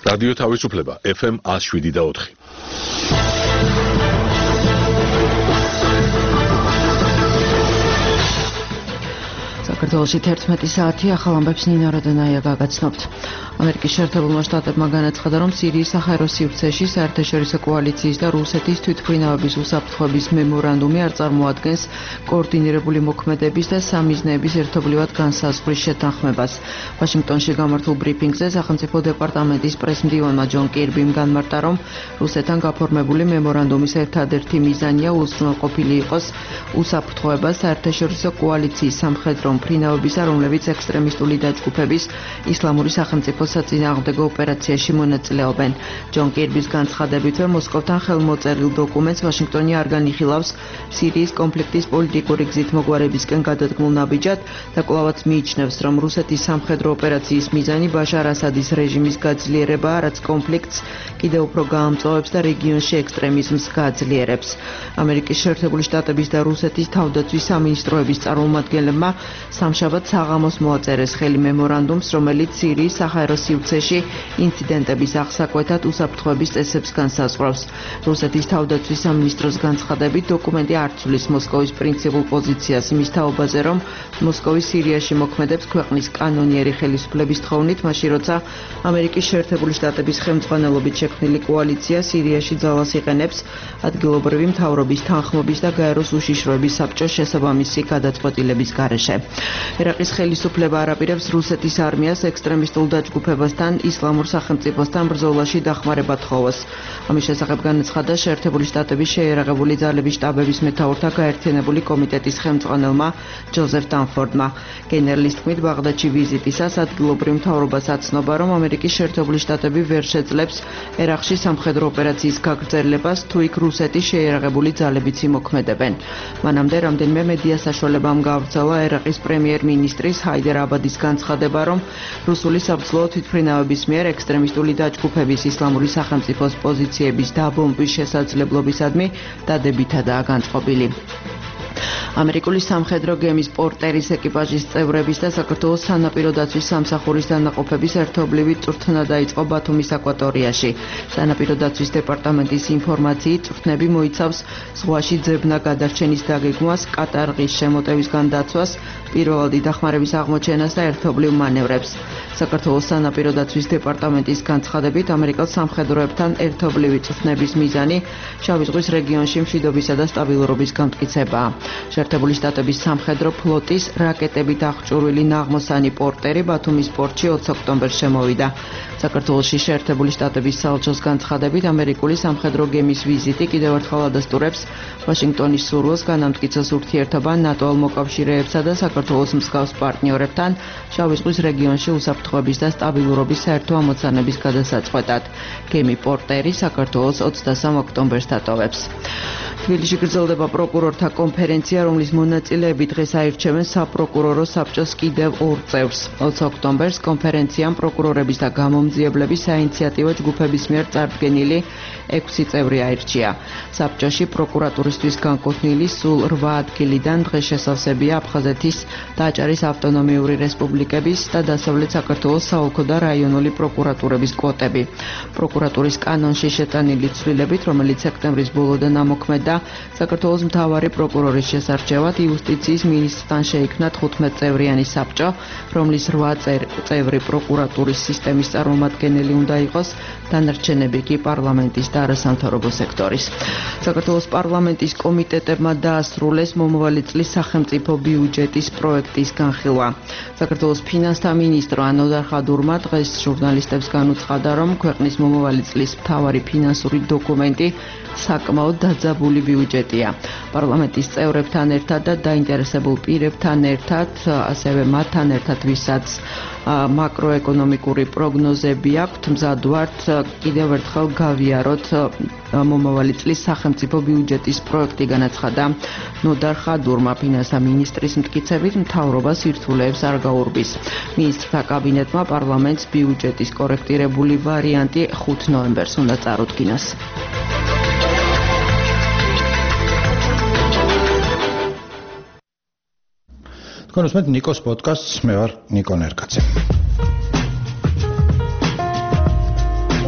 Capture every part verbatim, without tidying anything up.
რადიო თავისუფლება ეფ ემ one oh seven და four. საქართველოში თერთმეტი საათი ახალ ამბებს ნინა როდენაია გაგაცნობთ. ამერიკის შეერთებულმა შტატებმა განაცხადა, რომ სირიის საჰაერო სივრცეში საერთაშორისო კოალიციის და რუსეთის თვითმფრინავების უსაფრთხოების მემორანდუმი არ წარმოადგენს კოორდინირებული მოქმედების და სამიზნეების ერთობლივად განსაზღვრის შეთანხმებას. ვაშინგტონში გამართულ ბრიფინგზე სახელმწიფო დეპარტამენტის პრესმდივანმა ჯონ კირბიმ განმარტა, რომ რუსეთთან გაფორმებული მემორანდუმის ერთადერთი მიზანია უზრუნველყოფილი იყოს უსაფრთხოება საერთაშორისო კოალიციის სამხედრო მფრინავებისა, რომლებიც ექსტრემისტული დაჯგუფების ისლამური სახელმწიფო საწინააღმდეგო ოპერაციაში მონაწილეობენ. ჯონ კირბის განცხადებითვე მოსკოვთან ხელმოწერილ დოკუმენტს ვაშინგტონი არ განიხილავს სირიის კონფლიქტის პოლიტიკური გზით მოგვარებისკენ გადადგმულ ნაბიჯად და კვლავაც მიიჩნევს, რომ რუსეთის სამხედრო ოპერაციის მიზანი ბაშარ ასადის რეჟიმის გაძლიერებაა, რაც კონფლიქტს კიდევ უფრო გაამწვავებს და რეგიონში ექსტრემიზმს გააძლიერებს. ამერიკის შეერთებული შტატების და რუსეთის თავდაცვის სამინისტროების წარმომადგენლებმა სამშაბათს საღამოს მოაწერეს ხელი მემორანდუმს, რომელიც სირიის საჰაერო სივრცეში ინციდენტების აღსაკვეთად უსაფრთხოების წესებს განსაზღვრავს. რუსეთის თავდაცვის სამინისტროს განცხადებით, დოკუმენტი არ ცვლის მოსკოვის პრინციპულ პოზიციას იმის თაობაზე, რომ მოსკოვი სირიაში მოქმედებს ქვეყნის კანონიერი ხელისუფლების თხოვნით, მაშინ როცა ამერიკის შეერთებული შტატების ხელმძღვანელობით შექმნილი კოალიცია სირიაში ძალას იყენებს ადგილობრივი მთავრობის თანხმობის და გაეროს უშიშროების საბჭოს შესაბამისი გადაწყვეტილების გარეშე. ერაყის ხელისუფლება არაპირებს რუსეთის არმიას ექსტრემისტულ დაჯგუფებასთან ისლამურ სახელმწიფოსთან ბრძოლაში დახმარება თხოვოს. ამის შესახებ განაცხადა შეერთებული შტატების შეიარაღებული ძალების შტაბების მეთაურთა გაერთიანებული კომიტეტის ხელმძღვანელმა ჯოზეფ დანფორდმა. გენერლის თქმით, ბაღდადში ვიზიტისას ადგილობრივ მთავრობას აცნობა, რომ ამერიკის შეერთებული შტატები ვერ შეძლებს ერაყში სამხედრო ოპერაციის გაგრძელებას, თუ იქ რუსეთის შეიარაღებული ძალებიც იმოქმედებენ. მანამდე რამდენიმე მედია საშუალებამ გაავრცელა ერაყის პრემიერ-მინისტრის ჰაიდერ აბადის განცხადება, რომ რუსული საბრძოლო თვითმფრინავების მიერ ექსტრემისტული დაჯგუფების ისლამური სახელმწიფოს პოზიციების დაბომბვის შესაძლებლობისადმი დადებითადაა განწყობილი. ამერიკული სამხედრო გემის პორტერის ეკიპაჟის წევრების და საქართველოს სანაპირო დაცვის სამსახურის დანაყოფების ერთობლივი წვრთნა დაიწყო ბათუმის აკვატორიაში. სანაპირო დაცვის დეპარტამენტის ინფორმაციით, წვრთნები მოიცავს ზღვაში ძებნა გადარჩენის დაგეგმვას, კატარღის შემოტევისგან დაცვას, პირველადი დახმარების აღმოჩენას და ერთობლივ მანევრებს. საქართველოს სანაპირო დაცვის დეპარტამენტის განცხადებით, ამერიკელ სამხედროებთან ერთობლივი წვრთნების მიზანი შავი ზღვის რეგიონში მშვიდობისა და სტაბილურობის გამტკიცებაა. შეერთებული შტატების სამხედრო ფლოტის რაკეტებით აღჭურვილი ნაღმოსანი პორტერი ბათუმის პორტში ოც ოქტომბერს შემოვიდა. საქართველოში შეერთებული შტატების საელჩოს განცხადებით, ამერიკული სამხედრო გემის ვიზიტი კიდევ ერთხელ ადასტურებს ვაშინგტონის სურვილს განამტკიცოს ურთიერთობა ნატო-ელ მოკავშირეებსა და საქართველოს მსგავს პარტნიორებთან შავი ზღვის რეგიონში უსაფრთხოების და სტაბილურობის საერთო ამოცანების გადასაწყვეტად. გემი პორტერი საქართველოს ოცდასამ ოქტომბერს დატოვებს. თბილისში გრძელდება პროკურორთა კონფერენცია, რომლის მონაწილეები დღეს აირჩევენ საპროკურორო საბჭოს კიდევ ორ წევრს. ოც ოქტომბერს კონფერენციამ პროკურორების და გამომძიებლების საინიციატივო ჯგუფების მიერ წარდგენილი ექვსი წევრი აირჩია. საბჭოში პროკურატურისთვის განკუთვნილი სულ რვა ადგილიდან დღეს შესავსებია აფხაზეთის და აჭარის ავტონომიური რესპუბლიკების და დასავლეთ საქართველოს საოლქო და რაიონული პროკურატურების კვოტები. პროკურატურის კანონში შეტანილი ცვლილებით, რომელიც სექტემბრის ბოლოდან ამოქმედა, საქართველოს მთავარი პროკურორის შესარჩევად იუსტიციის მინისტრთან შეიქმნა თხუთმეტწევრიანი საბჭო, რომლის რვა წევრი პროკურატურის სისტემის წარმომადგენელი უნდა იყოს, დანარჩენები კი პარლამენტის და არასამთავრობო სექტორის. საქართველოს პარლამენტის კომიტეტებმა დაასრულეს მომავალი წლის სახელმწიფო ბიუჯეტის პროექტის განხილვა. საქართველოს ფინანსთა მინისტრო ანოდარ ხადურმა დღეს ჟურნალისტებს განუცხადა, რომ ქვეყნის მომავალი წლის მთავარი ფინანსური დოკუმენტი საკმაოდ დაძაბული ბიუჯეტია. პარლამენტის წევრებთან ერთად და დაინტერესებულ პირებთან ერთად, ასევე მათთან ერთად, ვისაც მაკროეკონომიკური პროგნოზები აქვთ, მზად ვართ კიდევ ერთხელ გავიაროთ მომავალი წლის სახელმწიფო ბიუჯეტის პროექტი, განაცხადა ნოდარ ხადურმა. ფინანსთა მინისტრის მტკიცებით, მთავრობას ირთულეებს არ გაურბის. მინისტრთა კაბინეტმა პარლამენტს ბიუჯეტის კორექტირებული ვარიანტი ხუთ ნოემბერს უნდა წარუდგინოს. თქვენ უსმენთ ნიკოს პოდკასტს, მე ვარ ნიკო ნერკაცე.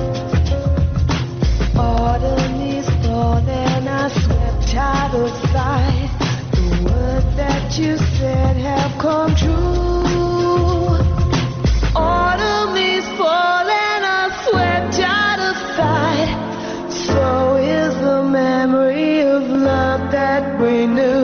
you said have come true. Autumn leaves fall and are swept out of sight. So is the memory of love that we knew.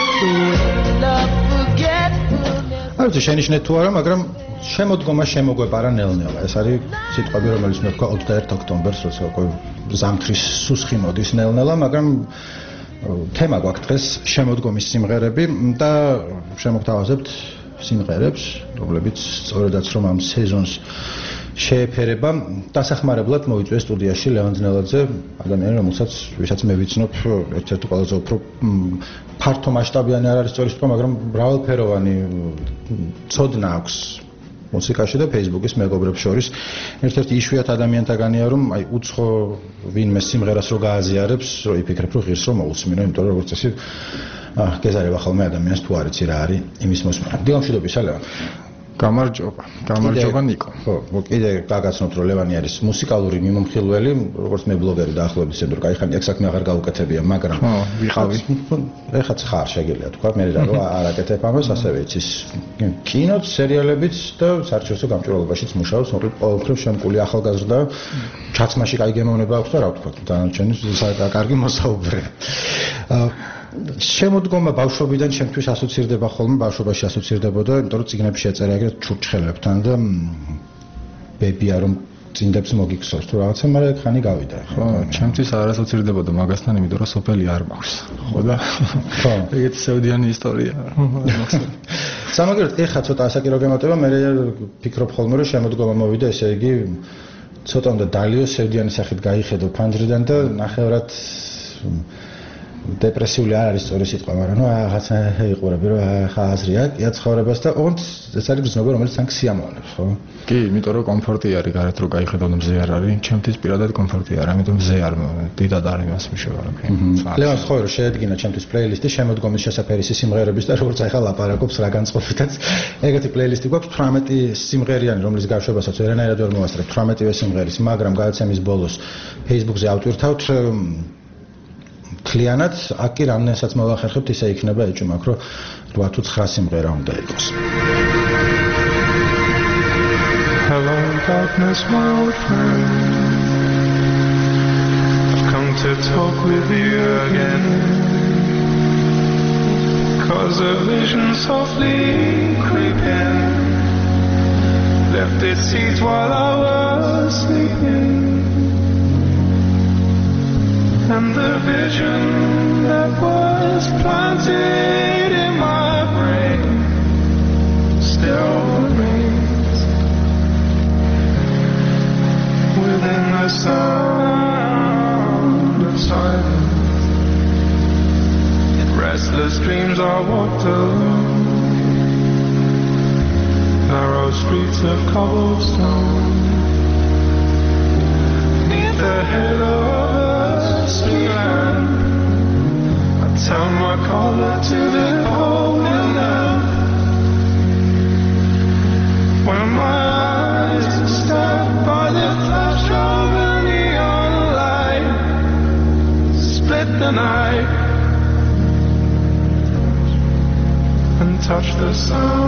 Love forgetfulness. არ ვიცი შენიშნეთ თუ არა, მაგრამ შემოდგომა შემოგვეპარა ნელ-ნელა. ეს არის სიტყვები, რომელიც მე ვქვა ოცდაერთი ოქტომბერს, როცა უკვე ზამთრის სუსხი მოდის ნელ-ნელა, მაგრამ თემა გვაქვს დღეს შემოდგომის სიმღერები და შემოგთავაზებთ სიმღერებს, რომლებიც სწორედაც რომ ამ სეზონს შეეფერება. დასახმარებლად მოვიწვია სტუდიაში ლევან ძნელაძე, ადამიანი, რომელსაც ვისაც მე ვიცნობ, ერთ-ერთი ყველაზე უფრო ფართო მასშტაბიანი არ არის სწორი სიტყვა, მაგრამ მრავალფეროვანი ცოდნა აქვს მუსიკაში და Facebook-ის მეგობრებს შორის. ერთ-ერთი იშვიათ ადამიანთაგანია, რომ აი უცხო ვინმე სიმღერას რო გააზიარებს, რო იფიქრებ, რომ ღირს რომ მოусმინო, იმიტომ რომ როგორც წესი გეზარება ხოლმე ადამიანს თუ არ იცი რა არის იმის მოსმენა. დილამშვიდობისა ლევან. გამარჯობა, გამარჯობა ნიკო. ხო, კიდე გაგაცნობთ რომ ლევანი არის მუსიკალური მიმომხილველი, როგორც მე ბლოგერი დაახლოებით ისე რომ кайხანი ეგ საქმე აღარ გაუკეთებია, მაგრამ ხო, ვიყავი. ეხაც ხარ შეგიძლია თქვა, მე რა რომ არ აკეთებ ამას, ასევე იცის კინოც, სერიალებიც და საერთაშორისო გამჭვირვალობაშიც მუშაობს, მოკლედ ყოველდღიურ შემკული ახალგაზრდა, ჩაცმაში кай გემოვნება აქვს და რა ვთქვა, დანარჩენი კარგი მოსაუბრეა. შემოდგომა ბავშვობიდან ჩემთვის ასოცირდება ხოლმე, ბავშვობაში ასოცირდებოდა, იმიტომ რომ წიგნებში ეწერა ეგრეთ ჩურჩხელებთან და ბებია რომ წინდებს მოგიქცევს თუ რაღაცა, მაგრამ ხანი გავიდა. ხო, ჩემთვის არ ასოცირდებოდა მაგასთან, იმიტომ რომ სოფელი არ მაქვს. ხო და ხო, ეგეთი სევდიანი ისტორია. სამაგერად ეხა ცოტა ასაკირო გემატება, მე ფიქრობ ხოლმე რომ შემოდგომა მოვიდა, ესე იგი ცოტა უნდა დალიო სევდიანი სახით გაიხედო ფანჯრიდან და ნახევრად დეპრესიული არ არის სწორი სიტყვა, მაგრამ ნუ რაღაცა იყურები რომ ხა აზრია, კია ცხოვრებას და ოღონდ ეს არის გზნობა, რომელიც თან სიამოვნებს, ხო? კი, იმიტომ რომ კომფორტი არის, გარეთ რო გაიხედავ და მზე არ არის, ჩემთვის პირადად კომფორტი არ, ამიტომ მზე არ დიდად არ იმას მიშევარ. ლევანს ხო რომ შეედგინა ჩემთვის პლეილისტი შემოდგომის შესაფერისი სიმღერების და როგორც ახლა ლაპარაკობს რა განწყობითაც ეგეთი პლეილისტი გვაქვს თვრამეტი სიმღერიანი, რომლის გაშვებასაც ვერანაირად ვერ მოვასწრებ, თვრამეტივე სიმღერის, მაგრამ გადაცემის ბოლოს Facebook-ზე ავტვირთავთ თლიანად, აქ კი რამდენსაც მოვახერხებთ, ისე იქნება ეჭვმაქ, რომ რვა თუ ცხრა სიმღერა უნდა იყოს. Hello darkness, my old friend. I've come to talk with you again. Cause a vision softly creeping left its seeds while I was sleeping. And the vision that was planted in my brain still remains within the sound of silence. In restless dreams I walked alone, narrow streets of cobblestone, neath the halo of streetlamp. I turned my collar to the cold enough. When my eyes were stabbed by the flash of a neon light, split the night and touched the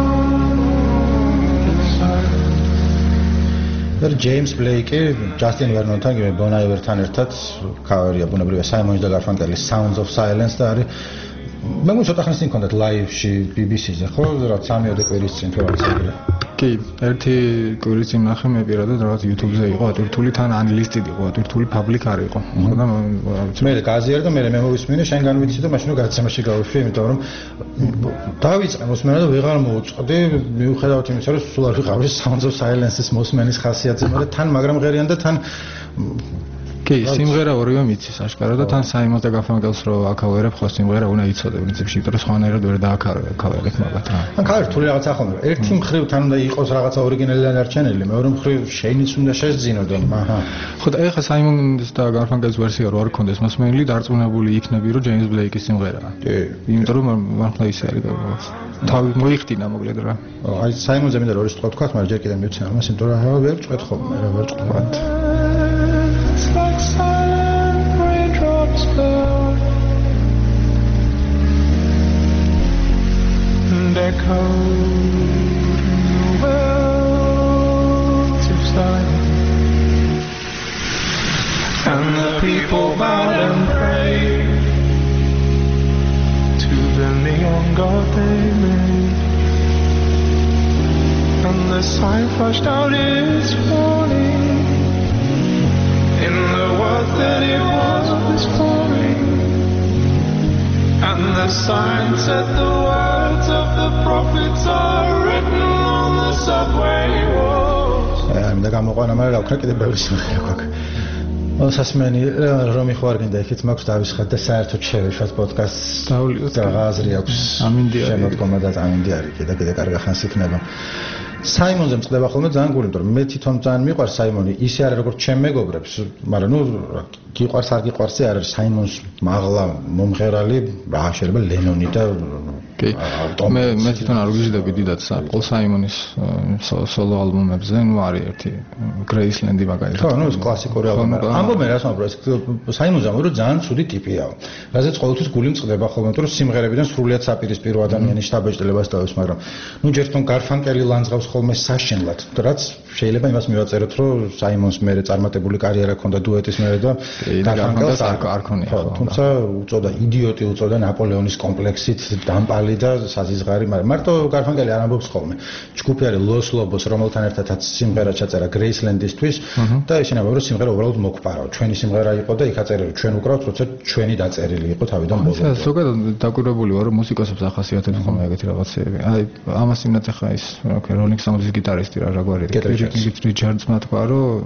sound inside. და ჯეიმს ბლეიკი ჯასტინ ვერნონთან, ბონ აივერთან ერთად კავერია ბუნებრივია საიმონს და გარფანკელის Sounds of Silence და არის მე მგონი ცოტა ხნის წინ მქონდათ ლაივში B B C-ზე, ხო? რა სამიოდე კვირის წინ თუ რაღაც ეგრე. კი, ერთი კვირის წინ ნახე მე პირადად რაღაც YouTube-ზე იყო ატვირთული, თან unlisted იყო, ატვირთული public არ იყო. ხო და მე გაზიარ და მე მე მოვისმინე, შენ განვიცი და მაშინ გადაცემაში გავიშვი, იმიტომ რომ დავიწყე მოსმენა და ვეღარ მოვუწყდი, მიუხედავად იმისა, რომ სულ არ ვიყავი Sounds of Silence-ის მოსმენის ხასიათზე, მაგრამ თან მაგრამ ღერიან და თან კი, სიმღერა ორივე მიცის აშკარად და თან საიმონს და გაფანკელს რო აკავერებ, ხო სიმღერა უნდა იცოდე პრინციპში, იმიტომ რომ სხვანაირად ვერ დააკავერებ მაგათ რა. ან ქართული რაღაცა ხომ ერთი მხრივ თან უნდა იყოს რაღაცა ორიგინალი და დარჩენილი, მეორე მხრივ შეინიც უნდა შესძინო და აჰა. ხო და ეხლა საიმონს და გარფანკელის ვერსია რო არ ქონდეს მოსმენილი, დარწმუნებული იქნები, რომ ჯეიმს ბლეიკის სიმღერაა. კი, იმიტომ რომ მართლა ისე არის და თავი მოიხდინა მოკლედ რა. აი საიმონზე მინდა რომ ორი სიტყვა თქვა, მაგრამ ჯერ კიდევ მივცემ ამას, იმიტომ რომ რა ვერ წვეთ ხოლმე, რა ვერ წვეთ. Like silent raindrops fall. cold in the wells of silence, and the people bowed and prayed to the neon god they made, and the sign flashed out its warning in the words that it was pouring, and the sign said the words of the prophets are written on the subway walls. ამდა გამოყვანა, მაგრამ რა ვქნა, კიდე ბევრი სიმღერა გვაქვს. მოსასმენი რომ მიხوارგინდა იქით მაქვს დავისხათ და საერთოდ შევეშვათ პოდკასტს. დავლიოთ და ღაზრი აქვს. ამინდი არის. შემოდგომა და ამინდი არის კიდე კიდე კარგი ხანს იქნება. საიმონზე მწყდება ხოლმე ძალიან გული, იმიტომ რომ მე თვითონ ძალიან მიყვარს საიმონი, ისე არის როგორც ჩემ მეგობრებს, მაგრამ ნუ გიყვარს არ გიყვარს არ არის საიმონს მაღლა მომღერალი, რა შეიძლება ლენონი და კი. მე მე თვითონ არ ვიჟდები დიდად პოლ საიმონის სოლო ალბომებზე, ნუ არის ერთი გრეისლენდი მაგალითად. ხო, ნუ ეს კლასიკური ალბომია. ამბობენ რას მომბრო, ეს საიმონზე ამბობენ, რომ ძალიან ცუდი ტიპია. რაზეც ყოველთვის გული მწყდება ხოლმე, იმიტომ რომ სიმღერებიდან სრულიად საპირისპირო ადამიანის შთაბეჭდილებას დავებს, მაგრამ ნუ ჯერ თვითონ გარფანკელი ლანძღავს ხოლმე საშენლად, რაც შეიძლება იმას მივაწეროთ, რომ საიმონს მერე წარმატებული კარიერა ჰქონდა დუეტის მერე და გარფანკელს არ ქონია. თუმცა უწოდა იდიოტი, უწოდა ნაპოლეონის კომპლექსით დამპალი და საზიზღარი, მაგრამ მარტო გარფანკელი არ ამბობს ხოლმე. ჯგუფი არის ლოს ლობოს, რომელთან ერთადაც სიმღერა ჩაწერა გრეისლენდისთვის და ისინი ამბობენ, რომ სიმღერა უბრალოდ მოგვპარავ. ჩვენი სიმღერა იყო და იქ აწერილი, ჩვენ უკრავთ, როცა ჩვენი დაწერილი იყო თავიდან ბოლომდე. ზოგადად დაკვირვებული ვარ, რომ მუსიკოსებს ახასიათებს ხოლმე ეგეთი რაღაცეები. აი, ამას იმნაც ახლა ის, რა ქვია, როლინგ სტოუნზის გიტარისტი რა გვარი. კით რიჩარდსმა თქვა, რომ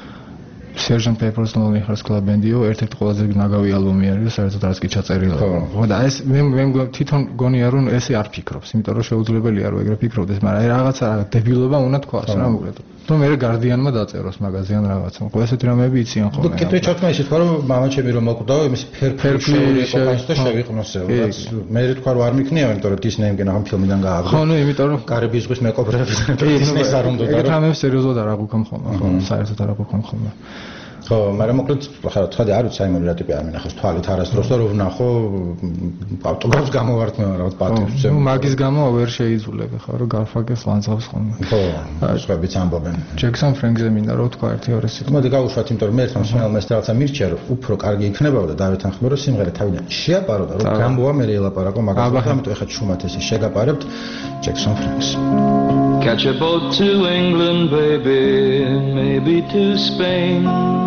Sergeant Pepper's Lonely Hearts Club Band-ო ერთ-ერთი ყველაზე ნაგავი ალბომი არის და საერთოდ არც კი ჩაწერილი. ხო და ეს მე მე თვითონ გონია რომ ესე არ ფიქრობს, იმიტომ რომ შეუძლებელია რომ ეგრე ფიქრობდეს, მაგრამ რაღაცა დებილობა უნდა თქვას რა მოკლედ. რომ მე გარდიანმა დაწეროს მაგაზია ან რაღაცა. ხო ესეთი რამეები იციან ხოლმე. კი თუ ჩათქმა ისე თქვა რომ მამაჩემი რომ მოკდაო იმის ფერფერფული ყოფას და შევიყვნოსე. მე თქვა რომ არ მიქნია, იმიტომ რომ Disney-მგენ აღარ ფილმიდან გააგდო. ხო ნუ იმიტომ რომ კარიბის ზღვის მეკობრეებიდან Disney-ს არ უნდა და ეგრე რამეებს სერიოზულად არ აღვიქომ ხოლმე. ხო საერთოდ არ აღვიქომ ხოლმე. ხო, მაგრამ მოკლედ ხარ თქვა და არ ვიცი საიმონი რა ტიპია, ამინახოს თვალით არასდროს და რომ ვნახო ავტოგრაფს გამოვარტყმე რაღაც პატივს. ნუ მაგის გამო ვერ შეიძულებ ხა რომ გარფაკეს ლანძღავს ხოლმე. ხო, სხვაებიც ამბობენ. ჯექსონ ფრენკზე მინდა რომ თქვა ერთი ორი სიტყვა. მოდი გავუშვათ, იმიტომ რომ მე ერთმა მსმენელმა ეს რაღაცა მირჩია, რომ უფრო კარგი იქნებოდა და დავეთანხმე რომ სიმღერა თავიდან შეაპარო და რომ გამბოა მე ელაპარაკო მაგას, ამიტომ ეხლა შუმათ ესე შეგაპარებთ ჯექსონ ფრენკს. Catch a boat to England, baby, maybe to Spain.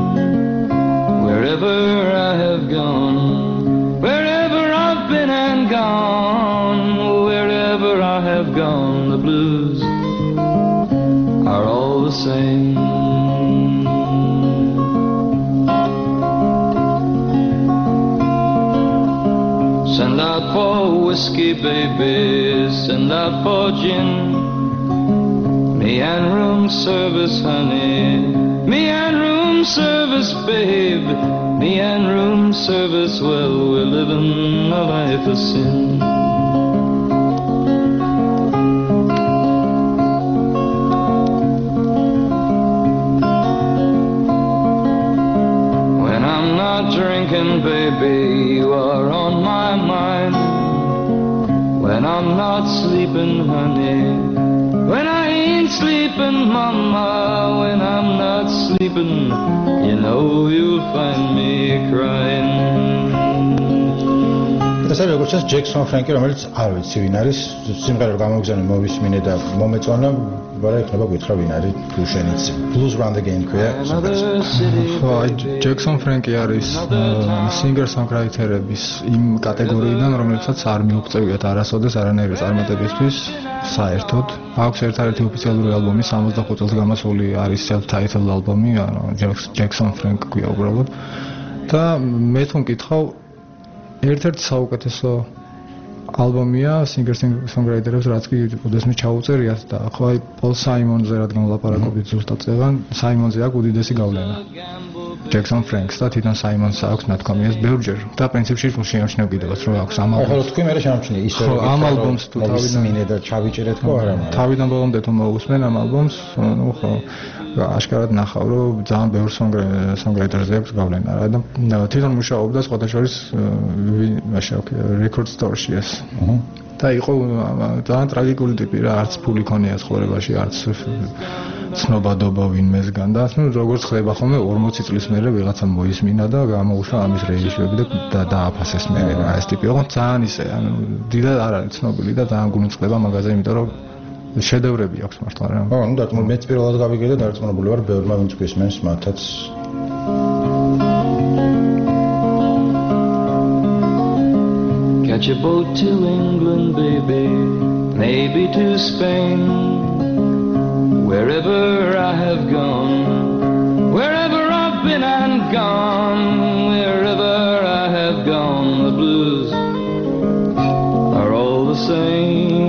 Wherever I have gone, wherever I've been and gone, wherever I have gone, the blues are all the same. Send out for whiskey, baby, send out for gin. Me and room service, honey, me and room service, babe, me and room service, well, we're living a life of sin. When I'm not drinking, baby, you are on my mind. When I'm not sleeping, honey, when I ain't sleeping, mama, when I'm not sleeping, you know you'll find me crying. ეს არის როგორც ჯექსონ ფრენკი, რომელიც არ ვიცი ვინ არის, სიმღერა რომ გამოგზავნე მოვისმინე და მომეწონა, ვარა იქნება გითხრა ვინ არის ბლუზენიც. Blues Run the Game ქვია. ხო, ჯექსონ ფრენკი არის singer-songwriter-ების იმ კატეგორიიდან, რომლებსაც არ მიუღწევიათ არასოდეს არანაირი წარმატებისთვის. საერთოდ აქვს ერთ-ერთი ოფიციალური ალბომი სამოცდახუთ წელს გამოსული არის self-titled ალბომი, ანუ ჯექსონ ფრენკ ქვია უბრალოდ. და მე თუ მკითხავ ერთ-ერთი საუკეთესო ალბომია singer-songwriter-ებს, რაც კი უდესმე ჩაუწერიათ და ხო აი პოლ საიმონზე რადგან ვლაპარაკობთ ზუსტად წეგან, საიმონზე აქვს უდიდესი გავლენა. ჯექსონ ფრენკს და თვითონ საიმონს აქვს ნათქვამიას ბევრჯერ და პრინციპში შეამჩნევ კიდევაც რომ აქვს ამ ალბომს. ახლა თქვი მე შემჩნე ისე რომ ამ ალბომს თუ თავიდან მინე და ჩავიჭერეთ ხო არა მაგრამ თავიდან ბოლომდე თუ მოусმენ ამ ალბომს, ნუ ხო აშკარად ნახავ რომ ძალიან ბევრ songwriter-ზე აქვს გავლენა რა და თვითონ მუშაობდა სხვადასხვა record store-ში ეს. და იყო ძალიან ტრაგიკული ტიპი რა, არც ფული ქონია ცხოვრებაში, არც ცნობადობა ვინმესგან და ნუ როგორც ხდება ხოლმე ორმოცი წლის მერე ვიღაცა მოისმინა და გამოუშვა ამის რეჟისორები და დააფასეს მე რა ეს ტიპი იყო ძალიან ისე ანუ დიდად არ არის ცნობილი და ძალიან გულწრფელდება მაგაზე იმიტომ რომ შედევრები აქვს მართლა რა. ხო, ნუ დარწმუნებული მეც პირველად გავიგე და დარწმუნებული ვარ ბევრმა ვინც გვისმენს მათაც Catch a boat to England, baby, maybe to Spain. Wherever I have gone, wherever I've been and gone, wherever I have gone, the blues are all the same.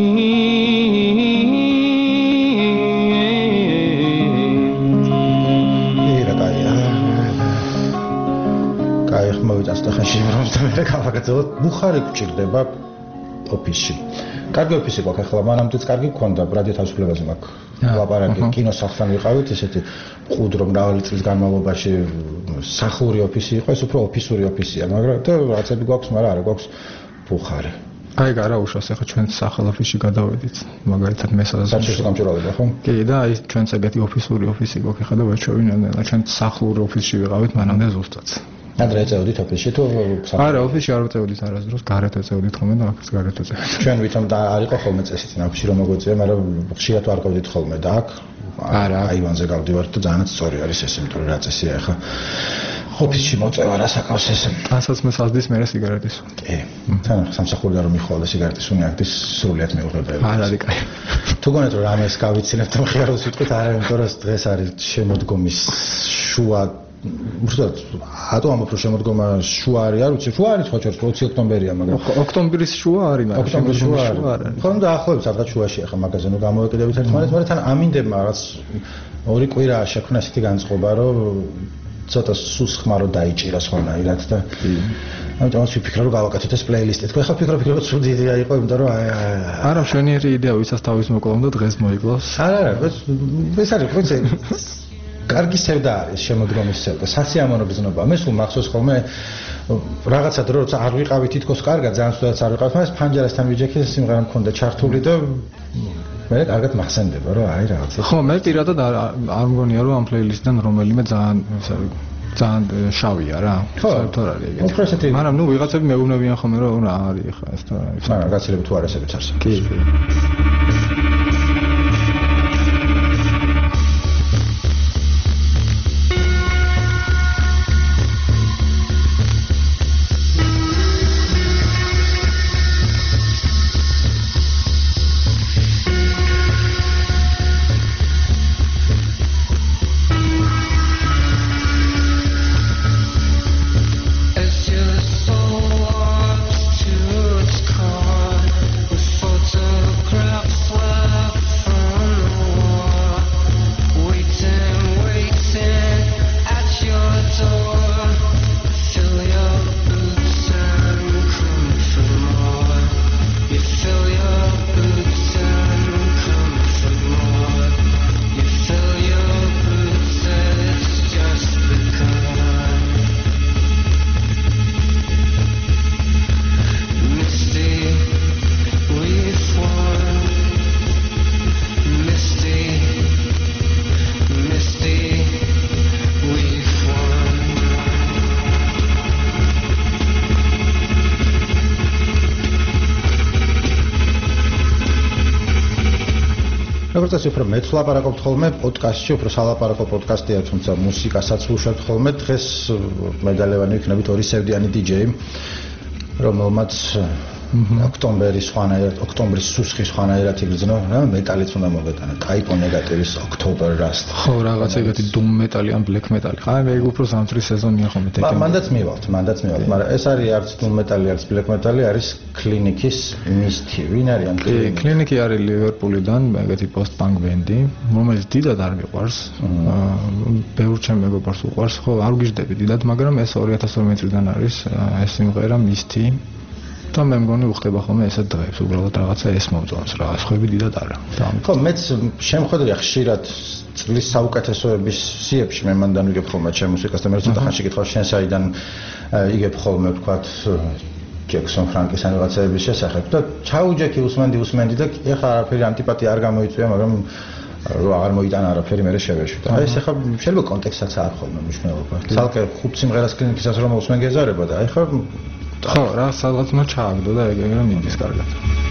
ახლა რომ მე გავაკეთოთ ბუხარი გჭირდება ოფისში. კარგი ოფისი გვაქვს ახლა, მანამდეც კარგი გქონდა, რადიო თავისუფლებაზე მაქვს. ლაპარაკი კინოსახლთან ვიყავით, ესეთი მყუდრო მრავალი წლის განმავლობაში სახური ოფისი იყო, ეს უფრო ოფისური ოფისია, მაგრამ და რაცები გვაქვს, მაგრამ არა გვაქვს ბუხარი. აი გარა უშავს ახლა ჩვენ სახალ ოფისში გადავედით, მაგალითად მესაზრე საჩუქრ გამჭირვალება ხო? კი და აი ჩვენც ეგეთი ოფისური ოფისი გვაქვს ახლა და ვაჩვევინე და ჩვენ სახურ ოფისში ვიყავით მანამდე ზუსტად. ადრე ეწევდით ოფისში თუ არა ოფისში არ ვწევდით არასდროს გარეთ ეწევდით ხოლმე და აქაც გარეთ ეწევდით ჩვენ ვითომ და არ იყო ხოლმე წესი წინ ოფისში რომ მოგვეწია მაგრამ ხშირად არ გავდით ხოლმე და აქ არა აივანზე გავდივართ და ძალიან სწორი არის ეს იმიტომ რომ რა წესია ახლა ოფისში მოწევა რა საკავს ეს ასაც მე საზდის მე სიგარეტის კი თან სამსახურიდან რომ მიხვალე სიგარეტის უნიაკდის სრულიად მეუღებელი არ არის კაი თუ გონეთ რომ რამეს გავიცინებთ მხიაროს ვიტყვით არა იმიტომ რომ დღეს არის შემოდგომის შუა უბრალოდ ატო ამ უფრო შემოდგომა შუა არის არ ვიცი შუა არის ხო ჩვენ ოცი ოქტომბერია მაგრამ ოქტომბრის შუა არის მაგრამ ოქტომბრის შუა არის ხო და ახლობთ სადღაც შუაში ახლა მაგაზე ნუ გამოვეკიდებით ერთმანეთს მაგრამ თან ამინდება რაღაც ორი კვირა შექმნა ისეთი განწყობა რომ ცოტა სუსხმარო დაიჭირას ხოლმეირად და ამიტომ ასე ვფიქრე რომ გავაკეთოთ ეს პლეილისტი თქვენ ხა ფიქრობ ფიქრობ სრული იდეა იყო იმიტომ რომ არა მშვენიერი იდეა ვისაც თავის მოკლავ და დღეს მოიკლავს არა არა ეს არის ხო ეს კარგი სევდა არის შემოდგომის სევდა სასიამოვნო გზნობა მე სულ მახსოვს ხოლმე რაღაცა დრო როცა არ ვიყავი თითქოს კარგად ძალიან სწორად არ ვიყავ მაგრამ ფანჯარასთან ვიჯექი და სიმღერა მქონდა ჩართული და მე კარგად მახსენდება რომ აი რაღაცა ხო მე პირადად არ მგონია რომ ამ პლეილისტიდან რომელიმე ძალიან ძალიან შავია რა საერთოდ არ არის ეგეთი მაგრამ ნუ ვიღაცები მეუბნებიან ხოლმე რომ რა არის ხა ეს და არა გაცილებით თუ არასებიც არსებობს კი როგორც ასე უფრო მეც ვლაპარაკობთ ხოლმე პოდკასტში, უფრო სალაპარაკო პოდკასტია, თუმცა მუსიკასაც ვუშვებთ ხოლმე. დღეს მედალევანი ვიქნებით ორი სევდიანი დი-ჯეი, რომელმაც ოქტომბერის ხვანაირად, ოქტომბრის სუსხის ხვანაირად იგრძნო, რა მეტალიც უნდა მოგეტანა. ტაიპო ნეგატივის ოქტომბერ რასტ. ხო, რაღაცა ეგეთი დუმ მეტალი ან ბლეკ მეტალი. ხა მე უფრო ზამთრის სეზონია ხოლმე თეთრი. მანდაც მივალთ, მანდაც მივალთ, მაგრამ ეს არის არც დუმ მეტალი, არც ბლეკ მეტალი, არის კლინიკის მისთი. ვინ არის ამ კლინიკი? კლინიკი არის ლივერპულიდან, ეგეთი პოსტ-პანკ ბენდი, რომელიც დიდად არ მიყვარს. ბევრ ჩემ მეგობარს უყვარს, ხო, არ ვგიჟდები დიდად, მაგრამ ეს ორი ათას ორმეტ წლიდან არის ეს სიმღერა მისთი. და მე მგონი უხდება ხოლმე ესეთ დღეებს, უბრალოდ რაღაცა ეს მომწონს რა, სხვები დიდად არა. ხო, მეც შემხედრია ხშირად წლის საუკეთესოების სიებში მე მანდან ვიგებ ხოლმე ჩემ მუსიკას და მე ცოტა ხანში გითხავ შენ საიდან იგებ ხოლმე ვთქვათ ჯექსონ ფრანკის ან რაღაცების შესახებ და ჩაუჯექი უსმენდი უსმენდი და ეხლა არაფერი ანტიპათია არ გამოიწვია, მაგრამ რო აღარ მოიტანა არაფერი მე შეվეშვი და აი ეს ეხლა შეიძლება კონტექსტსაც არ ხოლმე მნიშვნელობა. ცალკე ხუთ სიმღერას კლინიკისას რომ უსმენ გეზარება და ეხლა ხო, რა სადღაც მო ჩააგდო და ეგ ეგრე მიდის კარგად.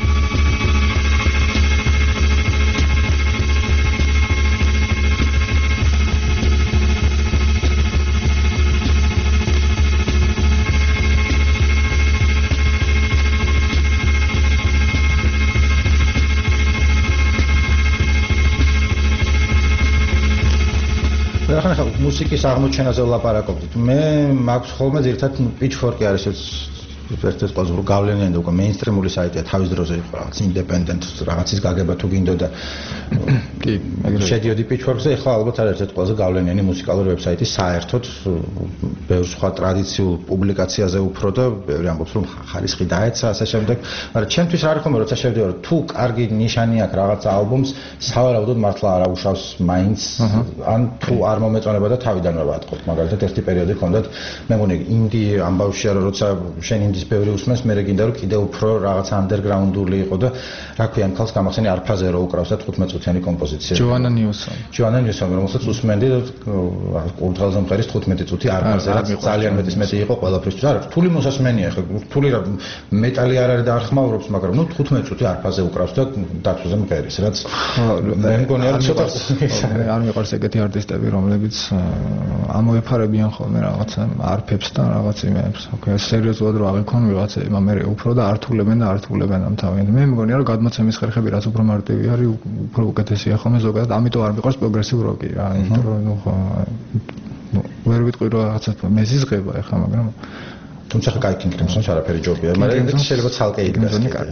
ახლა მუსიკის აღმოჩენაზე ვლაპარაკობთ. მე მაქვს ხოლმე ძირითადად Pitchfork-ი არის ეს ერთ-ერთი ყველაზე გავლენიანი უკვე მეინსტრიმული საიტია, თავის დროზე იყო რაღაც independent რაღაცის გაგება თუ გინდოდა. კი, ეგრევე. შედიოდი Pitchfork-ზე, ახლა ალბათ არის ერთ-ერთი ყველაზე გავლენიანი მუსიკალური ვებსაიტი საერთოდ ბევრ სხვა ტრადიციულ პუბლიკაციაზე უფრო და ბევრი ამბობს რომ ხარისხი დაეცა ასე შემდეგ, მაგრამ ჩემთვის რა არის ხოლმე როცა შევდივარ თუ კარგი ნიშანი აქვს რაღაცა ალბომს, სავარაუდოდ მართლა არ აუშავს მაინც ან თუ არ მომეწონება და თავიდანვე ვატყობ, მაგალითად ერთი პერიოდი ჰქონდათ, მე მგონი ინდი ამბავშია როცა შენ ის ბევრი უსმენს, მე გინდა რომ კიდევ უფრო რაღაც underground-ული იყო და რა ქვია, ამ ხალხს გამახსენე არფაზე რო უკრავს და თხუთმეტ წუთიანი კომპოზიცია. ჯოანა ნიუსონ. ჯოანა ნიუსონ, რომელსაც უსმენდი და კურთხალზე მყერის თხუთმეტი წუთი არფაზე, რაც ძალიან მეტის მეტი იყო ყველაფრისთვის. არა, რთული მოსასმენია, ხო, რთული რა მეტალი არ არის და არ ხმაურობს, მაგრამ ნუ თხუთმეტ წუთი არფაზე უკრავს და დათვზე მყერის, რაც მე მგონი არ ცოტა არ მიყვარს ეგეთი არტისტები, რომლებიც ამოეფარებიან ხოლმე რაღაცა არფებს და რაღაც იმებს. ოკეი, სერიოზულად რა გქონ ვიღაცებმა მე უფრო და ართულებენ და ართულებენ ამ თავიანთ. მე მგონია რომ გადმოცემის ხერხები რაც უფრო მარტივი არის, უფრო უკეთესია ხოლმე ზოგადად, ამიტომ არ მიყვარს პროგრესივ როკი რა, იმიტომ რომ ნუ ხო ვერ ვიტყვი რომ რაღაცა მეზიზღება ეხლა, მაგრამ თუმცა კაი კინგრიმსონს არაფერი ჯობია, მაგრამ ეს შეიძლება ცალკე იქნას.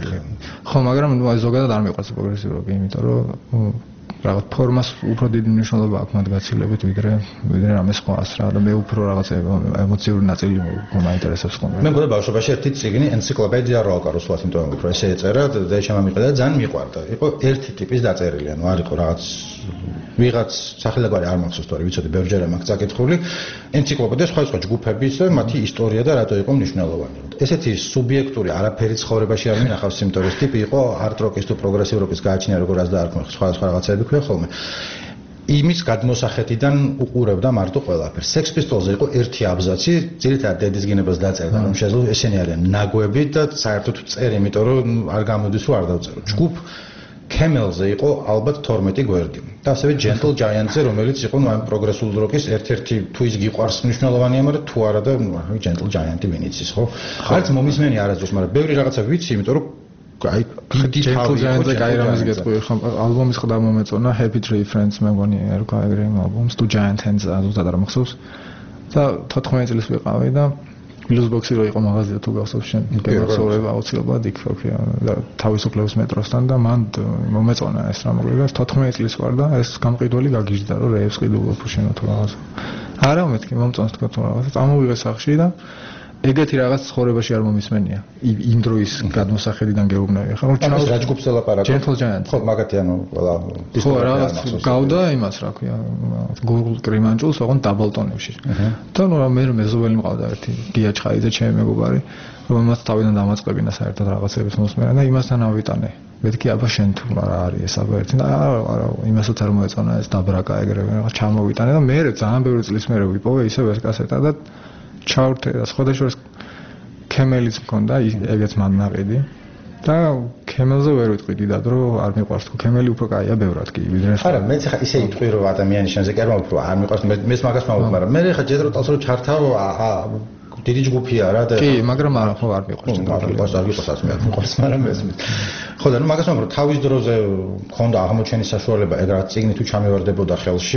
ხო, მაგრამ ნუ აი ზოგადად არ მიყვარს პროგრესივ როკი, იმიტომ რომ რაღაც ფორმას უფრო დიდი მნიშვნელობა აქვს მათ გაცილებით ვიდრე ვიდრე რამე სხვას რა და მე უფრო რაღაც ემოციური ნაწილი მაინტერესებს ხოლმე. მე მგონია ბავშვობაში ერთი წიგნი ენციკლოპედია როკა რუსულად, იმიტომ რომ უფრო ესე ეწერა და შემამიყიდა და ძალიან მიყვარდა. იყო ერთი ტიპის დაწერილი, ანუ არ იყო რაღაც ვიღაც სახელგვარი არ მახსოვს თორე ვიცოდი ბევრჯერ მაქვს წაკითხული ენციკლოპედია სხვა სხვა ჯგუფების და მათი ისტორია და რატო იყო მნიშვნელოვანი. ესეთი სუბიექტური არაფერი ცხოვრებაში არ მინახავს სიმტომის ტიპი იყო არტ როკის თუ პროგრესივ როკის გააჩნია როგორაც დაარქმე სხვა სხვა რაღაცები ქვია ხოლმე. იმის გადმოსახედიდან უყურებდა მარტო ყველაფერს. Sex Pistols-ზე იყო ერთი აბზაცი, ძირითადად დედის გინებას დაწერდა, რომ შესაძლოა ესენი არიან ნაგვები და საერთოდ წერ, იმიტომ რომ არ გამოდის რომ არ დავწერო. ჯგუფ Camel-ზე იყო ალბათ თორმეტი გვერდი. და ასევე Gentle Giant-ზე, რომელიც იყო ნუ ამ პროგრესულ როკის ერთ-ერთი თუ ის გიყვარს მნიშვნელოვანია, მაგრამ თუ არა და ნუ Gentle Giant-ი ვინიც ის, ხო? არც მომისმენი არასდროს, მაგრამ ბევრი რაღაცა ვიცი, იმიტომ რომ აი დიდი თავი იყო კაი რამის გეტყვი ხო ალბომის ყდა მომეწონა Happy Tree Friends მე მგონი რო გაიგრე ალბომს თუ Giant Hands ზუსტად არ მახსოვს და თოთხმეტი წლის ვიყავი და Blues Box-ი რო იყო მაღაზია თუ გახსოვს შენ გასაუბრება აუცილებლად იქ ოკეი და თავისუფლების მეტროსთან და მან მომეწონა ეს რა მოგიგას თოთხმეტი წლის ვარ და ეს გამყიდველი გაგიჟდა რომ რეებს ყიდულობ შენ თუ რაღაც არა მეთქი მომწონს თქვა თუ რაღაც წამოვიღე სახში და ეგეთი რაღაც ცხოვრებაში არ მომისმენია. იმ დროის გადმოსახედიდან გეუბნები. ხა რომ ჩავს რა ჯგუფს ელაპარაკო? Gentle Giant. ხო, მაგათი ანუ ყველა ხო, რაღაც გავდა იმას რა ქვია, Google კრიმანჯულს, ოღონდ დაბალტონებში. და ნუ რა მე მეზობელი მყავდა ერთი გიაჩხაიძე ჩემი მეგობარი, რომელმაც თავიდან დამაწყებინა საერთოდ რაღაცების მოსმენა და იმასთან ავიტანე. მეთქი აბა შენ თუ რა არის ეს აბა ერთი და არა, არა, იმასაც არ მოეწონა ეს დაბრაკა ეგრევე, რაღაც ჩამოვიტანე და მე ძალიან ბევრი წლის მერე ვიპოვე ისევ ეს კასეტა და ჩავრთე და სხვადასხვა კემელიც მქონდა ეგეც მან ნაყიდი და კემელზე ვერ ვიტყვი და რომ არ მიყვარს თუ კემელი უფრო კაია ბევრად კი ვიდრე არა მე ხა ისე იტყვი რომ ადამიანის შენზე კი არ მომფრო არ მიყვარს მე მაგას მოვუყ მაგრამ მე ხა ჯედრო ტალს რომ ჩართავ დიდი ჯგუფია რა და კი მაგრამ არა ხო არ მიყვარს არ მიყვარს არ მიყვარს მე არ მიყვარს მაგრამ ეს ხო და ნუ მაგას მომფრო თავის დროზე მქონდა აღმოჩენის საშუალება ეგ რა წიგნი თუ ჩამევარდებოდა ხელში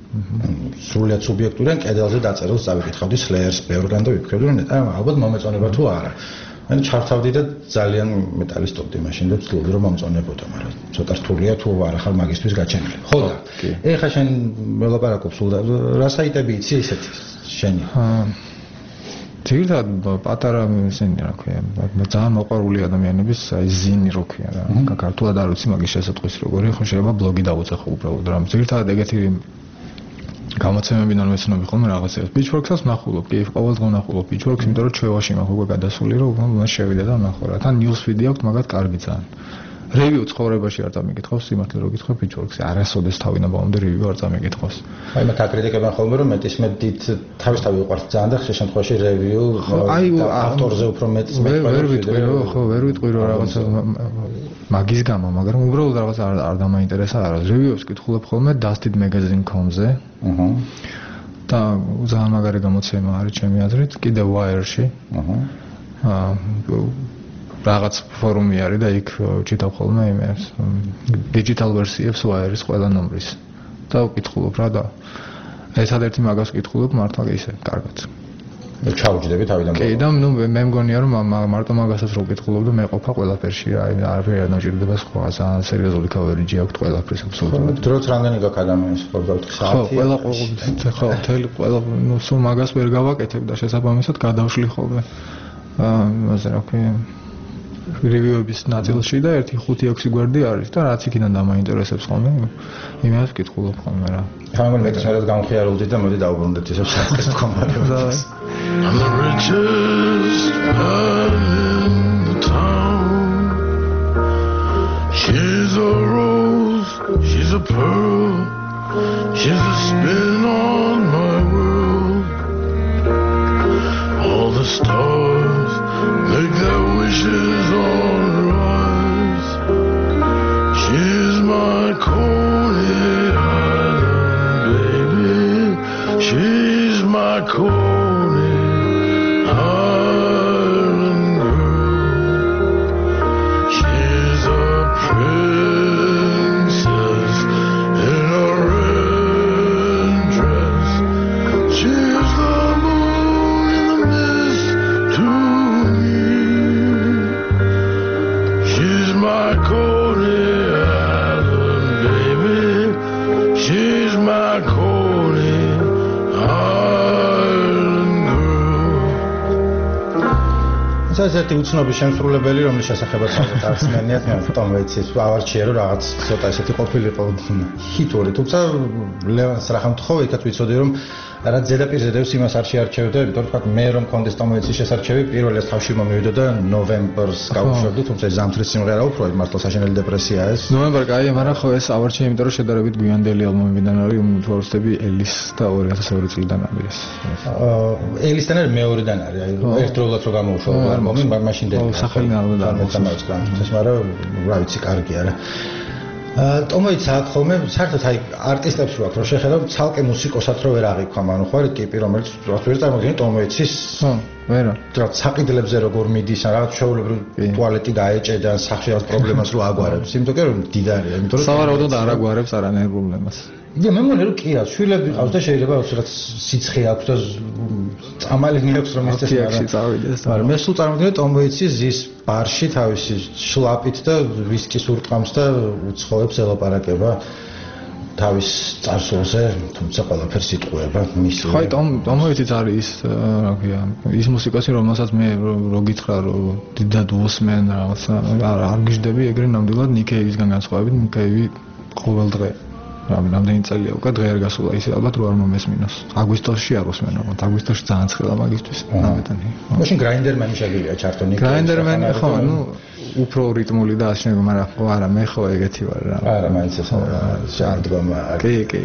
სრულიად სუბიექტურიან კედელზე დაწერილს წავიკითხავდი Slayer-ს ბევრგან და ვიფიქრებდი რომ ალბათ მომეწონება თუ არა. მე ჩართავდი და ძალიან მეტალისტობდი მაშინ და ვცდილობდი რომ მომწონებოდა, მაგრამ ცოტა რთულია თუ არ ახალ მაგისტვის გაჩენილი. ხო და ეხლა შენ ველაპარაკობ სულ და რა საიტები იცი ისეთი შენი? აა ძირითადად პატარა ისინი რა ქვია, ძალიან მოყვარული ადამიანების აი ზინი რო ქვია რა. ქართულად არ ვიცი მაგის შესატყვის როგორი, ხო შეიძლება ბლოგი დავუძახო უბრალოდ რა. ძირითადად ეგეთი გამოცემები ნორმально მეცნობი ხოლმე რაღაცებს. Pitchforks-ას ნახულობ, კი, ყოველდღე ნახულობ Pitchforks, იმიტომ რომ ჩვევაში მაქვს უკვე გადასული, რომ უნდა შევიდე და ნახო რა. თან Newsfeed-ი აქვს მაგათ კარგი ძალიან. Review ცხოვრებაში არ დამეკითხავს, სიმართლე რო გითხრა Pitchforks-ი არასოდეს თავინაბავამდე review არ დამეკითხავს. აი მათ აკრიტიკებენ ხოლმე რომ მეტის მეტით თავისთავად უყვართ ძალიან და ხშირ შემთხვევაში review ავტორზე უფრო მეტს მეტყვი. ვერ ვიტყვი რომ ხო, ვერ ვიტყვი რომ რაღაცა მაგის გამო, მაგრამ უბრალოდ რაღაც არ არ დამაინტერესა არა. Review-ს კითხულობ ხოლმე dusted magazine dot com-ზე. აჰა. და ძალიან მაგარი გამოცემა არის ჩემი აზრით, კიდე Wire-ში. აჰა. აა რაღაც ფორუმი არის და იქ ჩიტავ ხოლმე იმებს digital versions Wire-ის ყველა ნომრის და ვკითხულობ რა და ერთადერთი მაგას ვკითხულობ მართლა ისე კარგად. ჩაუჯდები თავიდან. კი და ნუ მე მგონია რომ მარტო მაგასაც რო ვკითხულობ და მეყოფა ყველაფერში რა არაფერი არ დამჭირდება სხვა ძალიან სერიოზული coverage აქვს ყველაფრის აბსოლუტურად. დროც რამდენი გაქვს ადამიანის ხოლმე საათი? ხო, ყველა ხო, თელი ყველა ნუ სულ მაგას ვერ გავაკეთებ და შესაბამისად გადავშლი ხოლმე. აა იმაზე რა ქვია review-ების ნაწილში და ერთი ხუთი ექვსი გვერდი არის და რაც იქიდან დამაინტერესებს ხოლმე იმას ვკითხულობ ხოლმე რა. ხამენ მეტად მეტად გამხიარულდით და მოდი დაუბრუნდეთ ისევ საწყის მდგომარეობას. I'm the richest man in the town. She's a rose, she's a pearl, she's a spin on my world. All the stars make their wishes on her eyes. She's my Coney Island baby. She's my Coney Island girl. She's a princess in a red dress. She's the moon in the mist to me. She's my Coney Island baby. She's my Coney Island girl. ზოგადად უცნობი შემსრულებელი, რომლის შესახებაც არ ხსნენიათ, მე Tom Waits-ის ავარჩიე რომ რაღაც ცოტა ესეთი ყოფილიყო ჰიტური, თუმცა ლევანს რა ხამთხოვა, იქაც ვიცოდი რომ რაც ზედაპირზე დევს იმას არ შეარჩევდა, იმიტომ რომ თქვა მე რომ კონდეს Tom Waits-ის შესარჩევი პირველი ეს თავში მომივიდა და ნოემბერს გავუშვებდი, თუმცა ეს ზამთრის სიმღერა უფრო მართლა საშინელი დეპრესია ეს. ნოემბერი კაია, მაგრამ ხო ეს ავარჩიე, იმიტომ რომ შედარებით გვიანდელი ალბომებიდან არის, თორსტები ელის და ორი ათას ორი წლიდან არის. აა ელისთან არის მეორედან არის, აი ერთდროულად რო გამოუშვა ალბომი, მაშინ დელი. ხო, სახელი ნამდვილად არ მოწამავს განთეს, მაგრამ რა ვიცი, კარგი არა. აა Tom Waits აქ ხოლმე საერთოდ აი არტისტებს რო აქვს რო შეხედავ, ცალკე მუსიკოსად რო ვერ აღიქვამ, ანუ ხო არის ტიპი, რომელიც რასვერ წარმოგიდგენთ Tom Waits-ის ხო, ვერა. რაღაც საყიდლებზე როგორ მიდის, ან რაღაც ჩვეულებრივ ტუალეტი გაეჭედა, ან სახში რაღაც პრობლემას რო აგვარებს, იმიტომ რომ დიდარია, იმიტომ რომ სავარაუდოდ არ აგვარებს არანაირ პრობლემას. ია მე მგონი რომ კი აქვს, შვილები ყავს და შეიძლება რაღაც სიცხე აქვს და წამალი მიაქვს რომ ისწეს, მაგრამ მე სულ წარმოგიდგენთ Tom Waits-ის ზის ბარში თავისი შლაპით და ვისკის ურტყამს და უცხოებს ელაპარაკება თავის წარსულზე, თუმცა ყველაფერს იტყუება მის. ხო, Tom Waits-იც არის ის, რა ქვია, ის მუსიკოსი, რომელსაც მე რო გითხრა, რომ დიდად უსმენ რაღაცა, არ გიждები ეგრე ნამდვილად Nick Cave-ისგან განსხვავებით, Nick Cave ყოველ დღე რამდენი წელია უკვე დღე არ გასულა ისე ალბათ რო არ მომესმინოს. აგვისტოში არ უსმენ, მაგრამ აგვისტოში ძალიან ცხელა მაგისთვის. ნამდვილად. მაშინ Grinderman-ი შეგიძლია ჩართო Nick. Grinderman-ი ხო, ну, უფრო რიტმული და ასე, მაგრამ ხო არა, მე ხო ეგეთი ვარ რა. არა, მაინც ეს შარდგომა. კი, კი.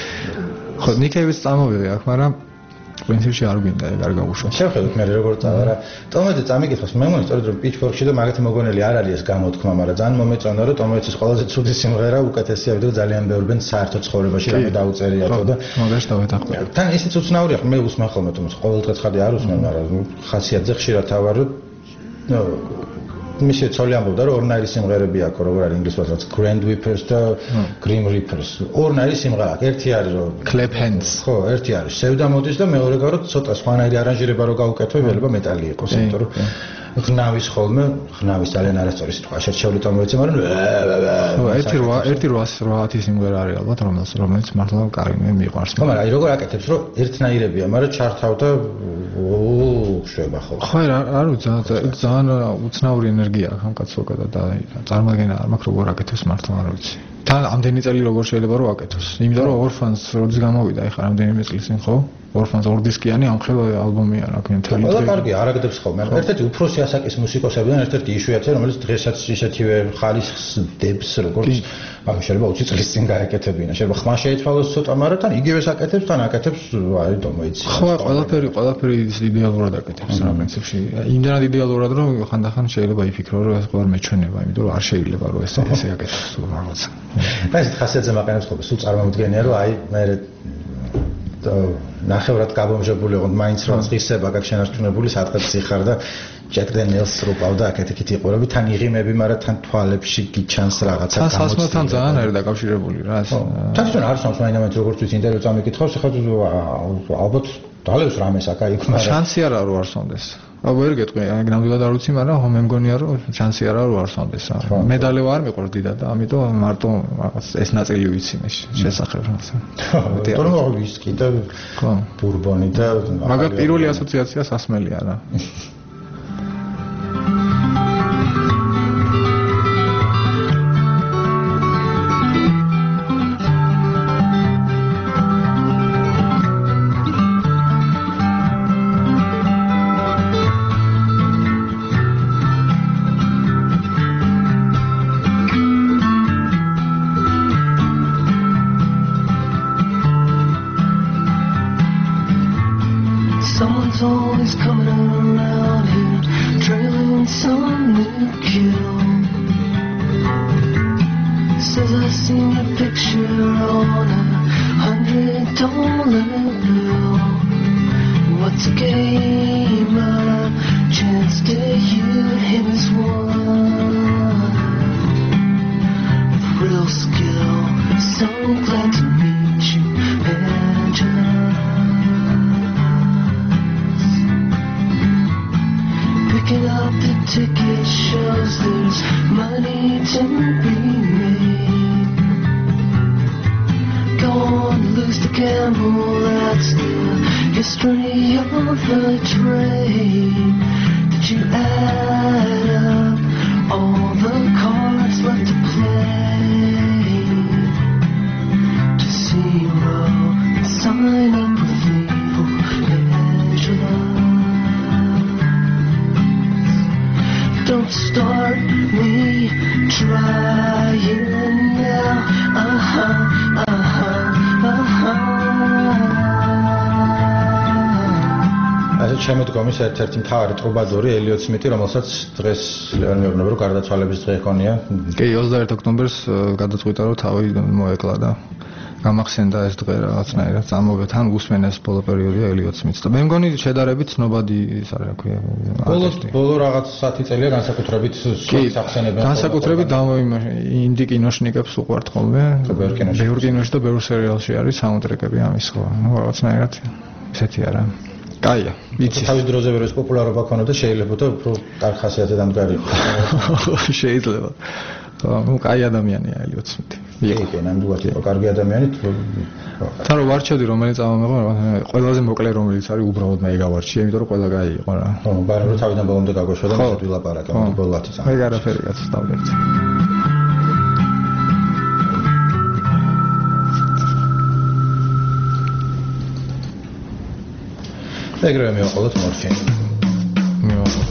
ხო, Nick Cave-ს წამოვიღე აქ, მაგრამ პრინციპში არ გვინდა ეგ არ გავუშვა. შევხედოთ მე როგორ წავა რა. Tom Waits წამიკითხოს, მე მგონი სწორედ რომ Pitchfork-ში და მაგათი მოგონელი არ არის ეს გამოთქმა, მაგრამ ძალიან მომეწონა რომ Tom Waits-ის ყველაზე ცუდი სიმღერა უკეთესია, ვიდრე ძალიან ბევრბენ საერთოდ ცხოვრებაში რამე დაუწერიათო და მაგაში დავეთანხმე. თან ისიც უცნაურია, მე უსმენ ხოლმე თუმცა ყოველდღე ცხადი არ უსმენ, მაგრამ ხასიათზე ხშირად ავარ რომ მისი ცოლი ამბობდა რომ ორნაირი სიმღერები აქვს, როგორ არის ინგლისურად Grand Whippers და Grim Reapers. ორნაირი სიმღერა აქვს. ერთი არის რომ Clap Hands. ხო, ერთი არის სევდა მოდის და მეორე გარო ცოტა სხვანაირი არანჟირება რო გავუკეთო, ველება მეტალი იყოს, იმიტომ რომ ხნავის ხოლმე, ხნავის ძალიან არასწორი სიტყვა შერჩეული Tom Waits-ი, მაგრამ ხო, ერთი ერთი რვაათი სიმღერა არის ალბათ, რომელიც რომელიც მართლა კარგი მე მიყვარს. ხო, მაგრამ აი როგორ აკეთებს, რომ ერთნაირებია, მაგრამ ჩართავ და ოუ, შვება ხო. ხო, არ ვიცი, ძალიან უცნაური ენერგია აქვს ამ კაცს უკეთა და წარმოადგენა არ მაქვს როგორ აკეთებს მართლა არ ვიცი. თან ამდენი წელი როგორ შეიძლება რომ აკეთოს? იმიტომ რომ ორფანს როდის გამოვიდა ეხლა რამდენიმე წლის წინ ხო? ორფანს ორ დისკიანი ამხელ ალბომია რა ქვია მთელი ყველა კარგი არაგდებს ხოლმე. ერთ-ერთი უფროსი ასაკის მუსიკოსებიდან ერთ-ერთი იშვიათია, რომელიც დღესაც ისეთივე ხალისს დებს, როგორც აი შეიძლება ოცი წლის წინ გაეკეთებინა. შეიძლება ხმა შეიცვალოს ცოტა, მაგრამ თან იგივეს აკეთებს, თან აკეთებს, აი თო მოიცი. ხო, ყველაფერი, ყველაფერი იდეალურად აკეთებს რა პრინციპში. იმდანად იდეალურად, რომ ხანდახან შეიძლება იფიქრო, რომ ეს ყველა მეჩვენება, იმიტომ რომ არ შეიძლება რომ ეს ესე აკეთოს თუ რაღაცა. და ეს ხასიათზე მაყენებს ხოლმე, სულ წარმომდგენია, რომ აი მე ნახევრად გაბომჟებული ოღონდ მაინც რომ ღირსება გაქვს შენარჩუნებული სადღაც იხარ და ჯეკ დენიელს როყავ და აქეთ-იქით იყურები თან იღიმები, მაგრამ თან თვალებში გიჩანს რაღაცა გამოცდილება. თან სასმელთან ძალიან არის დაკავშირებული რა ეს. თან თვითონ არ სამს მაინამეთ როგორც ვიცი ინტერვიუ წამიკითხავს, ეხლა ალბათ დალევს რამეს აქ აი მაგრამ შანსი არა რომ არ სონდეს. აუ ვერ გეტყვი, აი ნამდვილად არ ვიცი, მაგრამ მე მგონია რომ შანსი არა რომ არ სონდეს. მედალი არ მიყვარს დიდად და ამიტომ მარტო ეს ნაწილი ვიცი მე შესახებ რაღაცა. თორემ ვისკი და ბურბონი და მაგრამ პირველი ასოციაცია სასმელია რა. Someone's always coming around here, trailing some new kill. Says I seen your picture on a hundred dollar bill. What's a game? A chance to hear him is one. With real skill, so glad to meet you, Angela. Picking up the ticket shows there's money to be made. Go on, lose the gamble, that's the history of the trade. Did you add up all the cards left to play? To zero and sign up with evil Angela. Don't start me trying now. Uh-huh, uh-huh, uh-huh. ასე შემოდგომის ერთ-ერთი მთავარი ტრუბადორი ელიოტ სმიტი, რომელსაც დღეს ლევან მეუბნება, რომ გარდაცვალების დღე ჰქონია. კი, ოცდაერთი ოქტომბერს გადაწყვიტა, რომ თავი მოეკლა და გამახსენდა ეს დღე რაღაცნაირად წამოვიდა თან უსმენეს ბოლო პერიოდია ელიოტ სმიტს და მე მგონი შედარებით ცნობადი ის არის რა ქვია ბოლო ბოლო რაღაც საათი წელია განსაკუთრებით სახსენებენ განსაკუთრებით ინდი კინოშნიკებს უყვართ ხოლმე ბევრ კინოში და ბევრ სერიალში არის საუნდტრეკები ამის ხო რაღაცნაირად ესეთი არა კაია ვიცი თავის დროზე ვერ ეს პოპულარობა ქონოდა შეიძლება და უფრო კარგ ხასიათზე დამდგარიყო შეიძლება ну კაი ადამიანია ელიოტ სმიტი. კი, ნამდვილად იყო კარგი ადამიანი. თან რომ ვარჩევდი რომელიც ამომეღო, ყველაზე მოკლე რომელიც არის უბრალოდ მე გავარჩიე, იმიტომ რომ ყველა კაი იყო რა. ხო, მაგრამ რომ თავიდან ბოლომდე გაგოშვა და მისად ვილაპარაკე, მოდი ბოლოათი წამო. მე არაფერი გასწავლეთ. ეგრევე მივაყოლოთ მორფინი. მივაყოლოთ.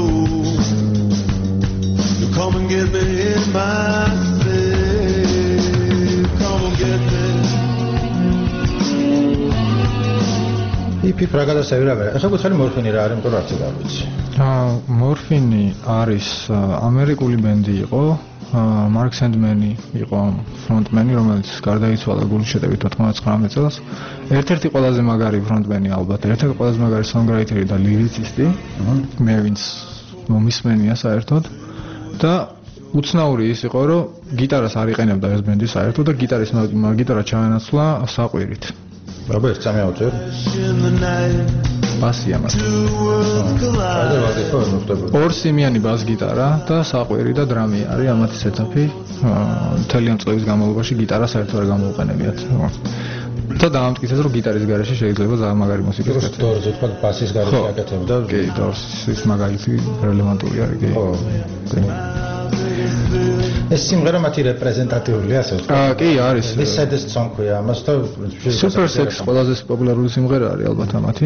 Come and get me in my sleep. ფიფ რა გადასავი რა ვერა. ეხლა გითხარი მორფინი რა არის, იმიტომ რომ არც არ ვიცი. აა მორფინი არის ამერიკული ბენდი იყო. მარკ სენდმენი იყო ფრონტმენი, რომელიც გარდაიცვალა გულის შეტევით თოთხმეტ წელს. ერთ-ერთი ყველაზე მაგარი ფრონტმენი ალბათ, ერთ-ერთი ყველაზე მაგარი სონგრაიტერი და ლირიცისტი. მე ვინც მომისმენია საერთოდ და უცნაური ის იყო, რომ გიტარას არ იყენებდა ეს ბენდი საერთოდ და გიტარის გიტარა ჩაანაცვლა საყვირით. აბა ეს წამი ავწერ. ბასია მას. ორსიმიანი ბას გიტარა და საყვირი და დრამი არის ამათი სეტაპი. მთელი ამ წლების განმავლობაში გიტარა საერთოდ არ გამოუყენებიათ. და დაამტკიცეს, რომ გიტარის გარეშე შეიძლება ძალიან მაგარი მუსიკა გაკეთდეს. დორზე თქვა ბასის გარეშე აკეთებდა. კი, დორზის მაგალითი რელევანტური არის, კი. კი. ეს სიმღერა მათი რეპრეზენტატიულია, ასე ვთქვათ. აა, კი, არის. ეს saddest song ქვია ამას და Super Sex ყველაზე პოპულარული სიმღერა არის ალბათ ამათი.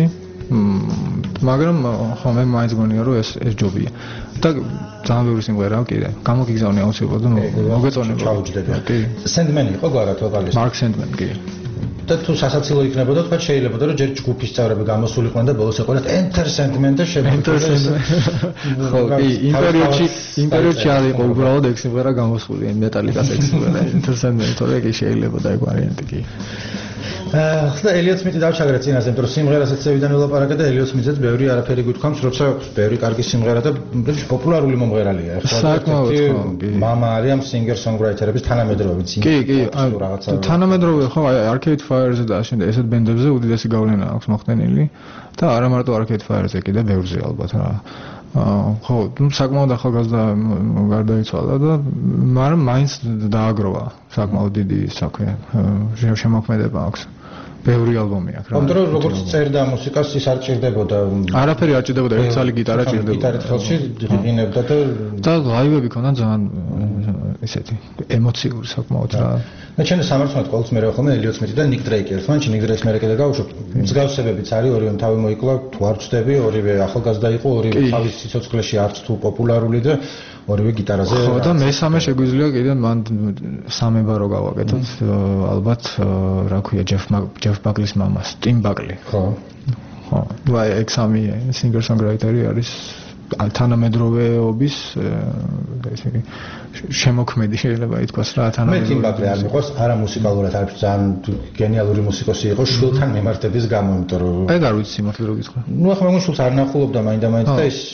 მაგრამ ხო მე მაინც გონია რომ ეს ეს ჯობია. და ძალიან ბევრი სიმღერაა კიდე. გამოგიგზავნე აუცილებლად და მოგეწონება. ჩაუჯდება. კი. Sandman იყო გვარად ვოკალისტი. Mark Sandman, კი. და თუ სასაცილო იქნებოდა, თქვა შეიძლება და ჯერ ჯგუფის წევრები გამოსულიყვნენ და ბოლოს ეყოლათ Enter Sandman და Enter Sandman. ხო, კი, იმ პერიოდში იმ პერიოდში არ იყო უბრალოდ ეგ სიმღერა გამოსული, მეტალიკას ეგ სიმღერა Enter Sandman, თორე კი შეიძლება და ეგ ვარიანტი კი. აა, ხა ელიოტ სმითი დავჩაგრე წინაზე, იმიტომ რომ სიმღერასაც წევიდან ველაპარაკე და ელიოტ სმითზეც ბევრი არაფერი გითქვამს, როცა ბევრი კარგი სიმღერა და პოპულარული მომღერალია. ეხლა მამა არის ამ singer-songwriter-ების თანამედროვე ცინგ. კი, კი, თანამედროვე ხო, აი Arcade Fire-ზე და შენ ესეთ ბენდებზე უდიდესი გავლენა აქვს მოხდენილი და არა მარტო Arcade Fire-ზე, კიდე ბევრზე ალბათ რა. აა, ხო, ну საკმაოდ ახალგაზრდა გარდაიცვალა და მაგრამ მაინც დააგროვა საკმაოდ დიდი საქმე. შემოქმედება აქვს. ბევრი ალბომი აქვს რა. ამიტომ როგორც წერდა მუსიკას ის არ ჭირდებოდა. არაფერი არ ჭირდებოდა, ერთ წალი გიტარა ჭირდებოდა. გიტარით ხელში ღინებდა და და ლაივები ქონდა ძალიან ესეთი ემოციური საკმაოდ რა. მე ჩემს სამართლად ყოველთვის მე ხოლმე ელიოტ სმითი და ნიკ დრეიკი ერთმანეთს, ნიკ დრეიკს მე კიდე გავუშვებ. მსგავსებებიც არის, ორივე თავი მოიკლა, თუ არ ვწდები, ორივე ახალგაზრდა იყო, ორივე თავის სიცოცხლეში არც თუ პოპულარული და ორივე გიტარაზე. ხო და მესამე შეგვიძლია კიდე მან სამება რო გავაკეთოთ, ალბათ რა ქვია ჯეფ ჯეფ ბაკლის მამას, ტიმ ბაკლი. ხო. ხო. ვაი, ეგ სამი singer songwriter-ი არის თანამედროვეობის ესე იგი შემოქმედი შეიძლება ითქვას რა თანამედროვე. მე ტიმ ბაკლი არ მიყვარს, არა მუსიკალურად არის ძალიან გენიალური მუსიკოსი იყო შვილთან მიმართების გამო, იმიტომ რომ ეგ არ ვიცი მოკლედ რო გითხრა. ნუ ახლა მაგ შვილს არ ნახულობდა მაინდა-მაინც და ის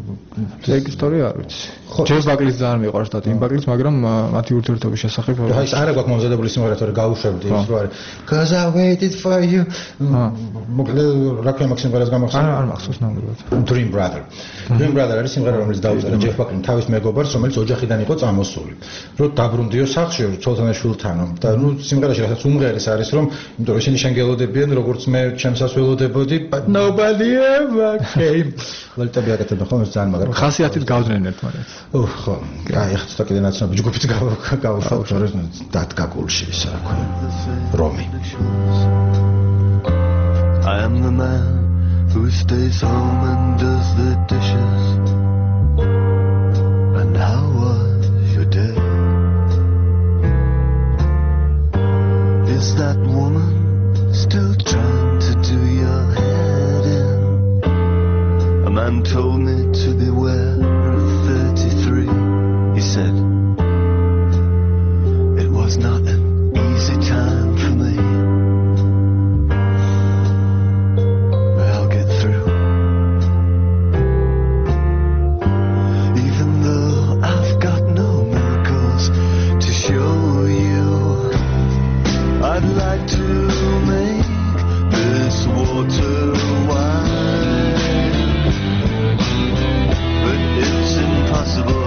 ეგ ისტორია არ ვიცი. ჯეფ ბაკლის ძალიან მიყვარს და ტიმ ბაკლის, მაგრამ მათი ურთიერთობის შესახებ აი ეს არა გვაქვს მომზადებული სიმღერა, თორე გავუშვებდი ის რო არის. Cause I waited for you. მოკლედ რა ქვია მაგ სიმღერას გამახსოვს? არა, არ მახსოვს ნამდვილად. Dream Brother. Dream Brother არის სიმღერა, რომელიც დაუწერა ჯეფ ბაკლიმ თავის მეგობარს, რომელიც ოჯახიდან იყო წამოსული. რომ დაბრუნდიო სახლში ცოლთან შვილთანო და ნუ სიმღერაში რასაც უმღერის არის რომ იმიტომ რომ ისინი შენ გელოდებიან როგორც მე ჩემსაც ველოდებოდი but nobody ever came. ვალტები აკეთებდა ხოლმე ძალიან მაგარი. ხასიათით გავძნენ ერთმანეთს. ოჰ ხო. აი ახლა ცოტა კიდე ნაცნობი ჯგუფიც გავხავ შორეს დადგა გულში ისა რა ქვია. რომი. I am the man who stays home and does the dishes. And how was your day? Is that woman still trying to do your head in? A man told me to beware of thirty-three. He said it was not an easy time for me. But I'll get through. Even though I've got no miracles to show you, I'd like to make this water wine, but it's impossible.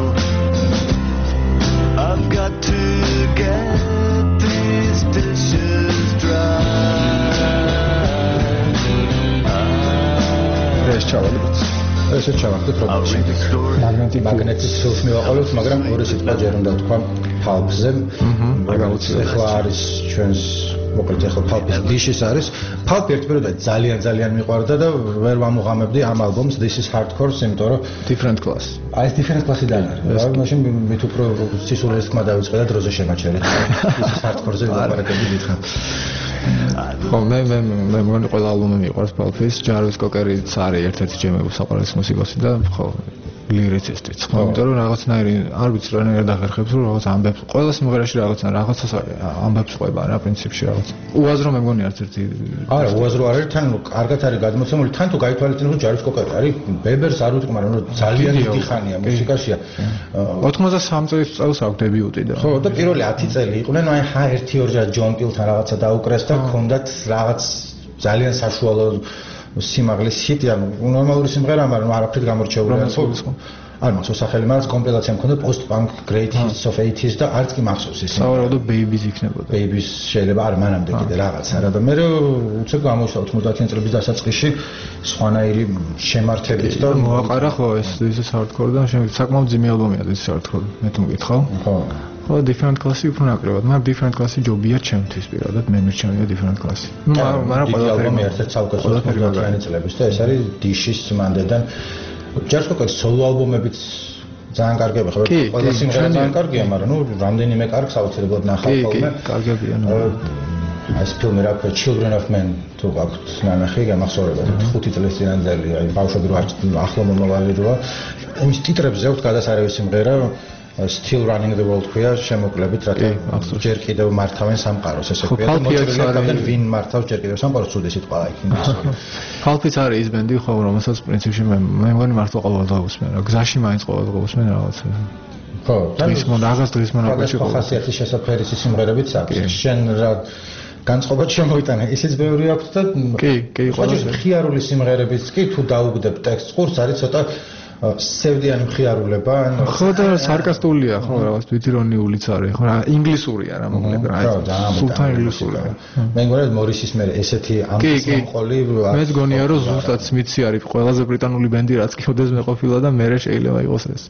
I've got to get these dishes dry. ეს ჩავაგდეთ. ესე ჩავაგდეთ პრობლემები. მაგნეტის ფილს მივაყოლოთ, მაგრამ ორი სიტყვა ჯერ უნდა ვთქვა ფალფზე. ახლა არის ჩვენს მოკლედ ახლა ფალფის დიშის არის. ფალფი ერთბეროდა ძალიან ძალიან მიყვარდა და ვერ ვამოღამებდი ამ ალბომს This is Hardcore-ს, იმიტომ რომ different class. აი ეს different class-იდან არის. რა მაშინ მით უფრო სისულელეს თქმა დავიწყე და დროზე შემაჩერეთ. This is Hardcore-ზე ვაპარაკები დიდხან. ხო მე მე მე მგონი ყველა ალბომი მიყვარს Pulp-ის, Jarvis Cocker-იც არის ერთ-ერთი ჩემი საყვარლის მუსიკოსი და ხო ლირიცისტიც ხო იმიტომ რომ რაღაცნაირი არ ვიცი რანაირად ახერხებს რომ რაღაც ამბებს ყველა სიმღერაში რაღაცა რაღაცას ამბებს ყვება რა პრინციპში რაღაც უაზრო მე მგონი არც ერთი არა უაზრო არ არის თან კარგად არის გადმოცემული თან თუ გაითვალისწინებთ რომ Jarvis Cocker არის ბებერს არ ვიტყვი მაგრამ რომ ძალიან დიდი ხანია მუსიკაშია ოთხმოცდასამ წელს აქვს დებიუტი და ხო და პირველი ათი წელი იყვნენ აი ხა ერთი ორ ჯონ პილთან რაღაცა დაუკრეს და ჰქონდათ რაღაც ძალიან საშუალო სიმაღლის ჰიტი, ანუ ნორმალური სიმღერა, მაგრამ არაფრით გამორჩეული არ იყო. არ მახსოვს სახელი, მაგრამ კომპილაცია მქონდა post-punk great hits of eighties და არც კი მახსოვს ის. სავარაუდოდ Babies იქნებოდა. Babies შეიძლება არ მანამდე კიდე რაღაცა რა და მე უცებ გამოვშვა ოთხმოცდაათი წლების დასაწყისში სხვანაირი შემართებით და მოაყარა ხო ეს ის hardcore და საკმაოდ ძიმე ალბომია ეს hardcore მე თუ მკითხავ. ხო. ხო different class-ი უფრო ნაკლებად, მაგრამ different class-ი ჯობია ჩემთვის პირადად, მე მირჩენია different class-ი. ნუ მაგრამ ყველა ალბომი ერთ-ერთ საუკეთესო ოთხმოცდაათიანი წლების და ეს არის Dish-ის მანდედან Jarvis Cocker-ის სოლო ალბომებიც ძალიან კარგია, ხო? ყველა სიმღერა ძალიან კარგია, მაგრამ ნუ რამდენიმე კარგს აუცილებლად ნახავ ხოლმე. კი, კარგია, ნუ. ეს ფილმი რა ქვია Children of Men თუ გაქვთ ნანახი, გამახსოვრებათ ხუთი წლის წინანდელი, აი ბავშვები რო ახლო მომავალი როა. იმის ტიტრებზე აქვს გადასარევი სიმღერა Still Running the World ქვია შემოკლებით რათა ჯერ კიდევ მართავენ სამყაროს ესე ქვია და მოჭრილი ვინ მართავს ჯერ კიდევ სამყაროს ცუდი სიტყვა იქ იმის Pulp-იც არის ის ბენდი ხო რომელსაც პრინციპში მე მე მგონი მართლა ყოველდღე უსმენ რა გზაში მაინც ყოველდღე უსმენ რაღაც ხო ის მონ რაღაც დღის მონაკვეთში ხო ხასიათის შესაძლებელიც სიმღერებიც აქვს შენ რა განწყობა შემოიტანე ისიც ბევრი აქვს და კი კი ყველა ხიარული სიმღერებიც კი თუ დაუგდებ ტექსტს ყურს არის ცოტა სევდიანი მხიარულება ან ხო და სარკასტულია ხო რაღაც თვითირონიულიც არის ხო რა ინგლისურია რა მოკლედ რა სულთან ინგლისურია მე მგონია მორისის მე ესეთი ამის მომყოლი მე მგონია რომ ზუსტად სმითსი არის ყველაზე ბრიტანული ბენდი რაც კიდევ მე ყოფილა და მე შეიძლება იყოს ეს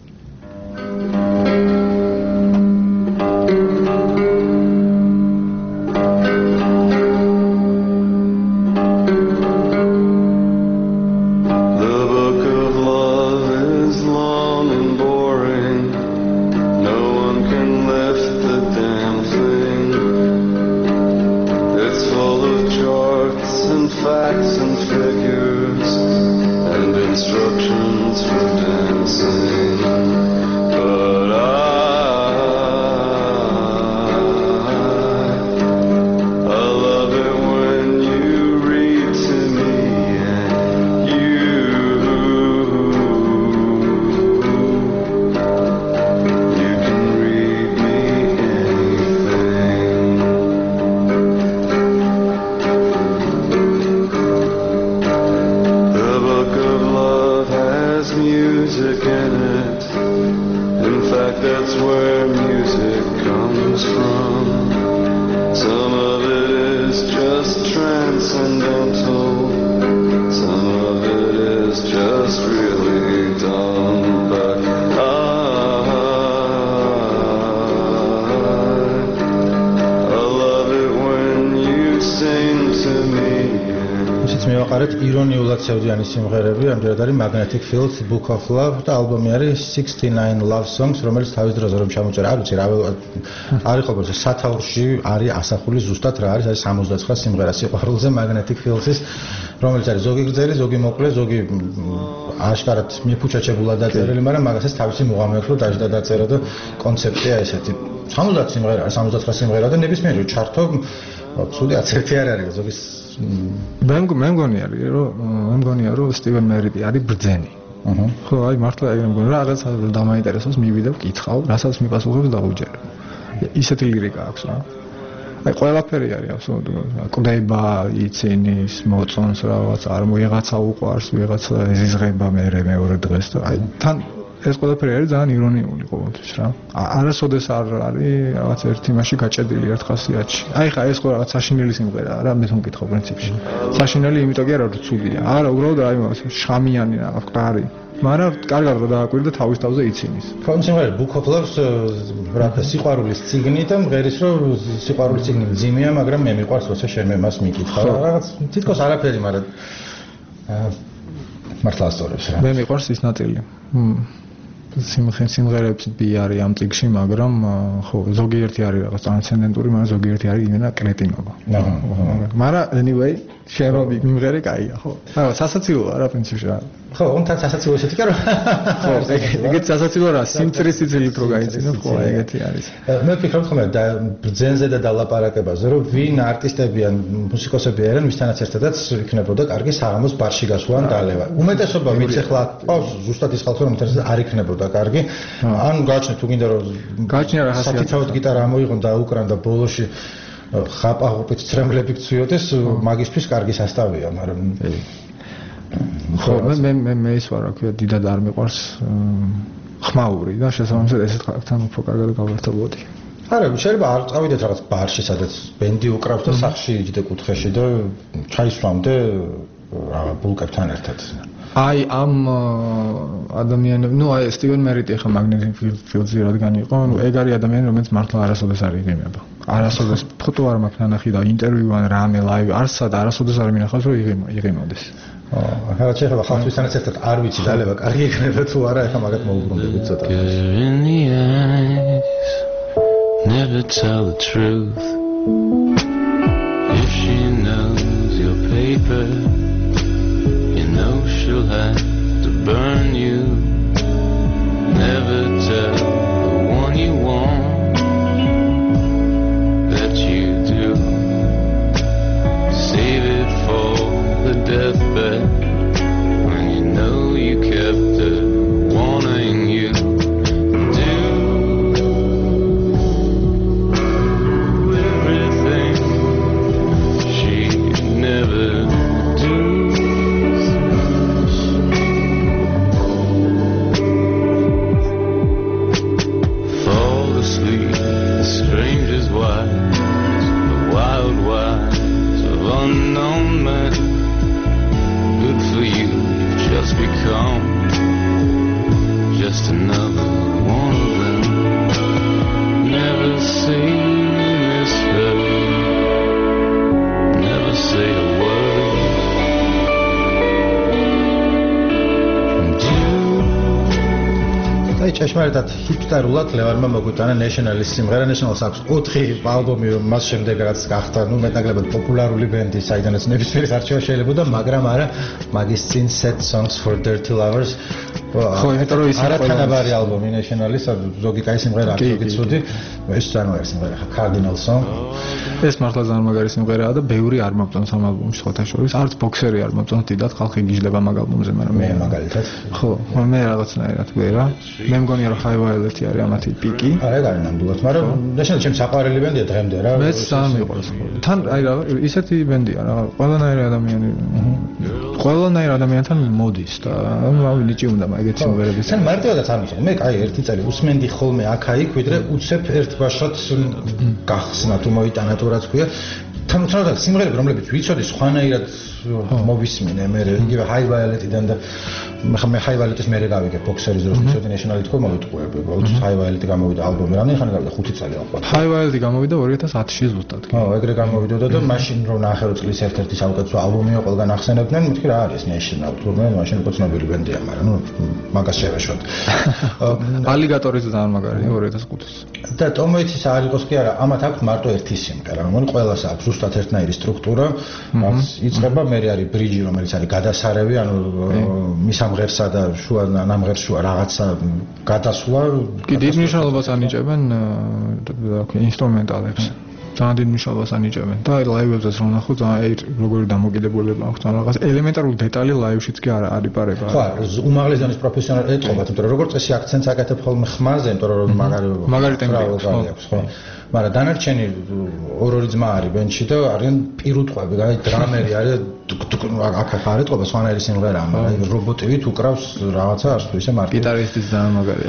სევდიანი სიმღერები ამჯერად არის Magnetic Fields, Book of Love და ალბომი არის sixty-nine Love Songs, რომელიც თავის დროზე რომ ჩამოწერა, არ ვიცი რა არის ხოლმე სათაურში არის ასახული ზუსტად რა არის, არის სამოცდაცხრა სიმღერა სიყვარულზე Magnetic Fields-ის, რომელიც არის ზოგი გრძელი, ზოგი მოკლე, ზოგი აშკარად მიფუჩაჩებულად დაწერილი, მაგრამ მაგასაც თავისი მუღამი აქვს, რომ დაждდა დაწერა და კონცეფცია ესეთი. სამოცდაათი სიმღერა არის, სამოცდაცხრა სიმღერა და ნებისმიერი ჩართო ცუდი არც ერთი არ არის, ზოგის მე მე მგონია რომ მე მგონია რომ სტივენ მერიდი არის ბრძენი. აჰა. ხო, აი მართლა ეგრე მგონია რა რაღაც დამაინტერესოს მივიდა ვკითხავ, რასაც მიპასუხებს დაუჯერებ. ისეთი ლირიკა აქვს რა. აი ყველაფერი არის აბსოლუტურად. კვდება, იცენის, მოწონს რაღაც, არ მოიღაცა უყვარს, ვიღაცა ეზიზღება მე მეორე დღეს და აი თან ეს ყველაფერი არის ძალიან ირონიული ყოველთვის რა. არასოდეს არ არის რაღაც ერთი მასში გაჭედილი ერთ ხასიათში. აი ხა ეს ხო რაღაც საშინელი სიმღერაა რა მე თუ მკითხავ პრინციპში. საშინელი იმიტომ კი არა რომ ცუდია. არა, უბრალოდ აი მას შამიანი რა მყარი. მაგრამ კარგად რა დააკვირდა თავის თავზე იცინის. ხო, სიმღერა Book of Love რა სიყვარულის ციგნი და მღერის რომ სიყვარულის ციგნი მძიმეა, მაგრამ მე მიყვარს როცა შენ მე მას მიკითხავ. რაღაც თითქოს არაფერი, მაგრამ მართლა ასწორებს რა. მე მიყვარს ის ნაწილი. მ სიმღერებს ბი არის ამ წიგში, მაგრამ ხო, ზოგიერთი არის რაღაც ტრანსცენდენტური, მაგრამ ზოგიერთი არის იმენა კრეტინობა. მაგრამ anyway, შერობი მიმღერე კაია, ხო? რა, სასაცილოა რა პრინციპში რა. ხო, უნთან სასაცილო ესეთი კი რა. ხო, ეგეთი სასაცილო რა, სიმწრის სიცილით რო გაიცინო, ხო, ეგეთი არის. მე ვფიქრობ ხოლმე და ბრძენზე და დალაპარაკებაზე, რომ ვინ არტისტები ან მუსიკოსები არიან, ვისთანაც ერთადაც იქნებოდა კარგი საღამოს ბარში გასვლა ან დალევა. უმეტესობა ვინც ახლა ყავს ზუსტად ის ხალხი, რომ ინტერესზე არ იქნებოდა კარგი. ან გააჩნია თუ გინდა რომ გააჩნია რა ხასიათი. საკითხავთ გიტარა ამოიღონ და უკრან და ბოლოში ხაპაღობით ცრემლები გწვიოდეს, მაგისთვის კარგი სასტავია, მაგრამ ხო, მე მე მე ის ვარ, რა ქვია, დიდად არ მიყვარს ხმაური და შესაბამისად ესეთ ხალხთან უფრო კარგად გავერთობოდი. არა, შეიძლება არ წავიდეთ რაღაც ბარში, სადაც ბენდი უკრავს და სახში იჯდე კუთხეში და ჩაისვამდე რაღა ბულკებთან ერთად. აი ამ ადამიანები, ну აი სტივენ მერიტი ხა მაგნეტიკ ფილდზე რადგან იყო, ну ეგ არის ადამიანი, რომელიც მართლა არასოდეს არ იღიმება. არასოდეს ფოტო არ მაქვს ნანახი და ინტერვიუ ან რამე ლაივ არსად არასოდეს არ მინახავს რომ იღიმოდეს. აა, ხა შეიძლება ხალხისთანაც ერთად არ ვიცი დალევა კარგი იქნება თუ არა, ეხლა მაგათ მოუბრუნდებით ცოტა. Never tell the truth. If she knows your paper, you know she'll have to burn you. Never tell the one you want that you do. Save it for the deathbed when you know you kept her wanting you. ჭეშმარიტად ჰიპსტერულად ლევანმა მოგვიტანა National-ის სიმღერა. National-ს აქვს ოთხი ალბომი, მას შემდეგ რაც გახდა, ну, მეტნაკლებად პოპულარული ბენდი, საიდანაც ნებისმიერი არჩევა შეიძლება, მაგრამ არა, მაგის წინ Sad Songs for Dirty Lovers. ხო, იმიტომ რომ ის არათანაბარი ალბომი National-ის, ზოგი კაი სიმღერა აქვს, ზოგი ცუდი. ეს ძალიან სიმღერა ხა Cardinal Song. ეს მართლა ძალიან მაგარი სიმღერაა და ბევრი არ მომწონს ამ ალბომში სხვათა შორის. არც ბოქსერი არ მომწონს დიდად, ხალხი გიჟდება მაგ ალბომზე, მაგრამ მე მაგალითად. ხო, მე რაღაცნაირად ვერა. მე მგონია რომ High Violet არის ამათი პიკი. არა, არ არის ნამდვილად, მაგრამ National ჩემს საყვარელი ბენდია დღემდე რა. მეც ძალიან მიყვარს. თან აი რა, ისეთი ბენდია რა, ყველანაირი ადამიანი ყველანაირი ადამიანთან მოდის და რავი ნიჭი უნდა მაგეთ სიმღერების. თან მარტივადაც არ მიცნობ. მე კაი ერთი წელი უსმენდი ხოლმე აქა-იქ, ვიდრე უცებ ერთ ბაშად გახსნა თუ მოიტანა თუ რაც ქვია. თან უცნაურად სიმღერები, რომლებიც ვიცოდი, სხვანაირად მოვისმინე მე იგივე High Violet-დან და მე High Violet-ის მე გავიგე ბოქსერის დროს ვიცოდი National-ი თქო მოვიტყუები. უცებ High Violet-ი გამოვიდა ალბომი, რამდენი ხანი გავიდა? ხუთი წელი აყვა. High Violet-ი გამოვიდა ორი ათას ათში ზუსტად. ხო, ეგრე გამოვიდოდა და მაშინ რომ ნახე რომ წლის ერთ-ერთი საუკეთესო ალბომია ყველგან ახსენებდნენ, მეთქი რა არის National, თურმე მაშინ უკვე ცნობილი ბენდია, მაგრამ ნუ მაგას შევეშვათ. ალიგატორიც ძალიან მაგარია ორი ათას ხუთის. და Tom Waits-ის არ იყოს კი არა, ამათ აქვს მარტო ერთი სიმღერა, რომელიც ყველას აქვს ზუსტად ერთნაირი სტრუქტურა, რაც იწყება, მე არის ბრიჯი, რომელიც არის გადასარევი, ანუ მის ამღერსა და შუა ნამღერს შუა რაღაცა გადასვლა. კი დიდ მნიშვნელობას ანიჭებენ ინსტრუმენტალებს. ძალიან დიდ მნიშვნელობას ანიჭებენ და ლაივებზეც რომ ნახო, ძალიან როგორი დამოკიდებულება აქვს ან რაღაც ელემენტარული დეტალი ლაივშიც კი არ არიპარება. ხო, უმაღლეს დონის პროფესიონალი ეთყობათ, იმიტომ რომ როგორც წესი აქცენტს აკეთებ ხოლმე ხმაზე, იმიტომ რომ მაგარი მაგარი ტემპი აქვს, ხო. მაგრამ დანარჩენი ორ-ორი ძმა არის ბენდში და არიან პირუტყვები, აი დრამერი არის, აქ ახ არ ეთყობა სხვანაირი სიმღერაა, მაგრამ რობოტივით უკრავს რაღაცა არც თუ ისე მარტივ. გიტარისტიც ძალიან მაგარია.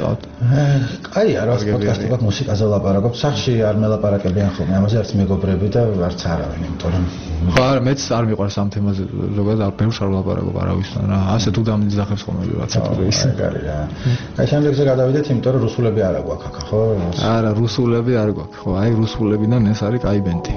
კაია, რა პოდკასტებად მუსიკაზე ლაპარაკობ, სახში არ მელაპარაკებიან ხოლმე ამაზე არც მეგობრები და არც არავინ, იმიტომ რომ ხო, არა, მეც არ მიყვარს ამ თემაზე ზოგადად არ ბევრს არ ვლაპარაკობ არავისთან რა. ასე თუ დამიძახებს ხოლმე რაღაცა თუ ის. მაგარი რა. აი შემდეგზე გადავიდეთ, იმიტომ რომ რუსულები არა გვაქვს აქ, ხო? არა, რუსულები არ გვაქვს, ხო, აი რუსულებიდან ეს არის კაი ბენდი.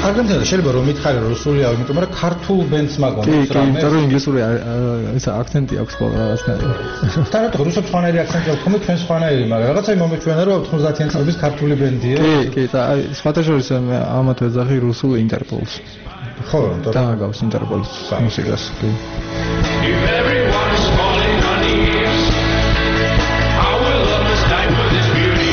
კარგად შეიძლება რომ მითხარი რუსულია, იმიტომ რომ ქართულ ბენდს მაგონებს რამე. კი, კი, ინგლისური ეს აქცენტი აქვს ყველა რაღაცნაირი. თანაც რუსებს სხვანაირი აქცენტი აქვს, თუმცა ჩვენ სხვანაირი, მაგრამ რაღაცა მომეჩვენა რომ ოთხმოცდაათიან წლების ქართული ბენდია. კი, კი, და აი სხვათა შორის ამათ ვეძახი რუსულ ინტერპოლს. ხო, და გავს ინტერპოლის მუსიკას. კი. If everyone is falling on ears, how will love must die for this beauty?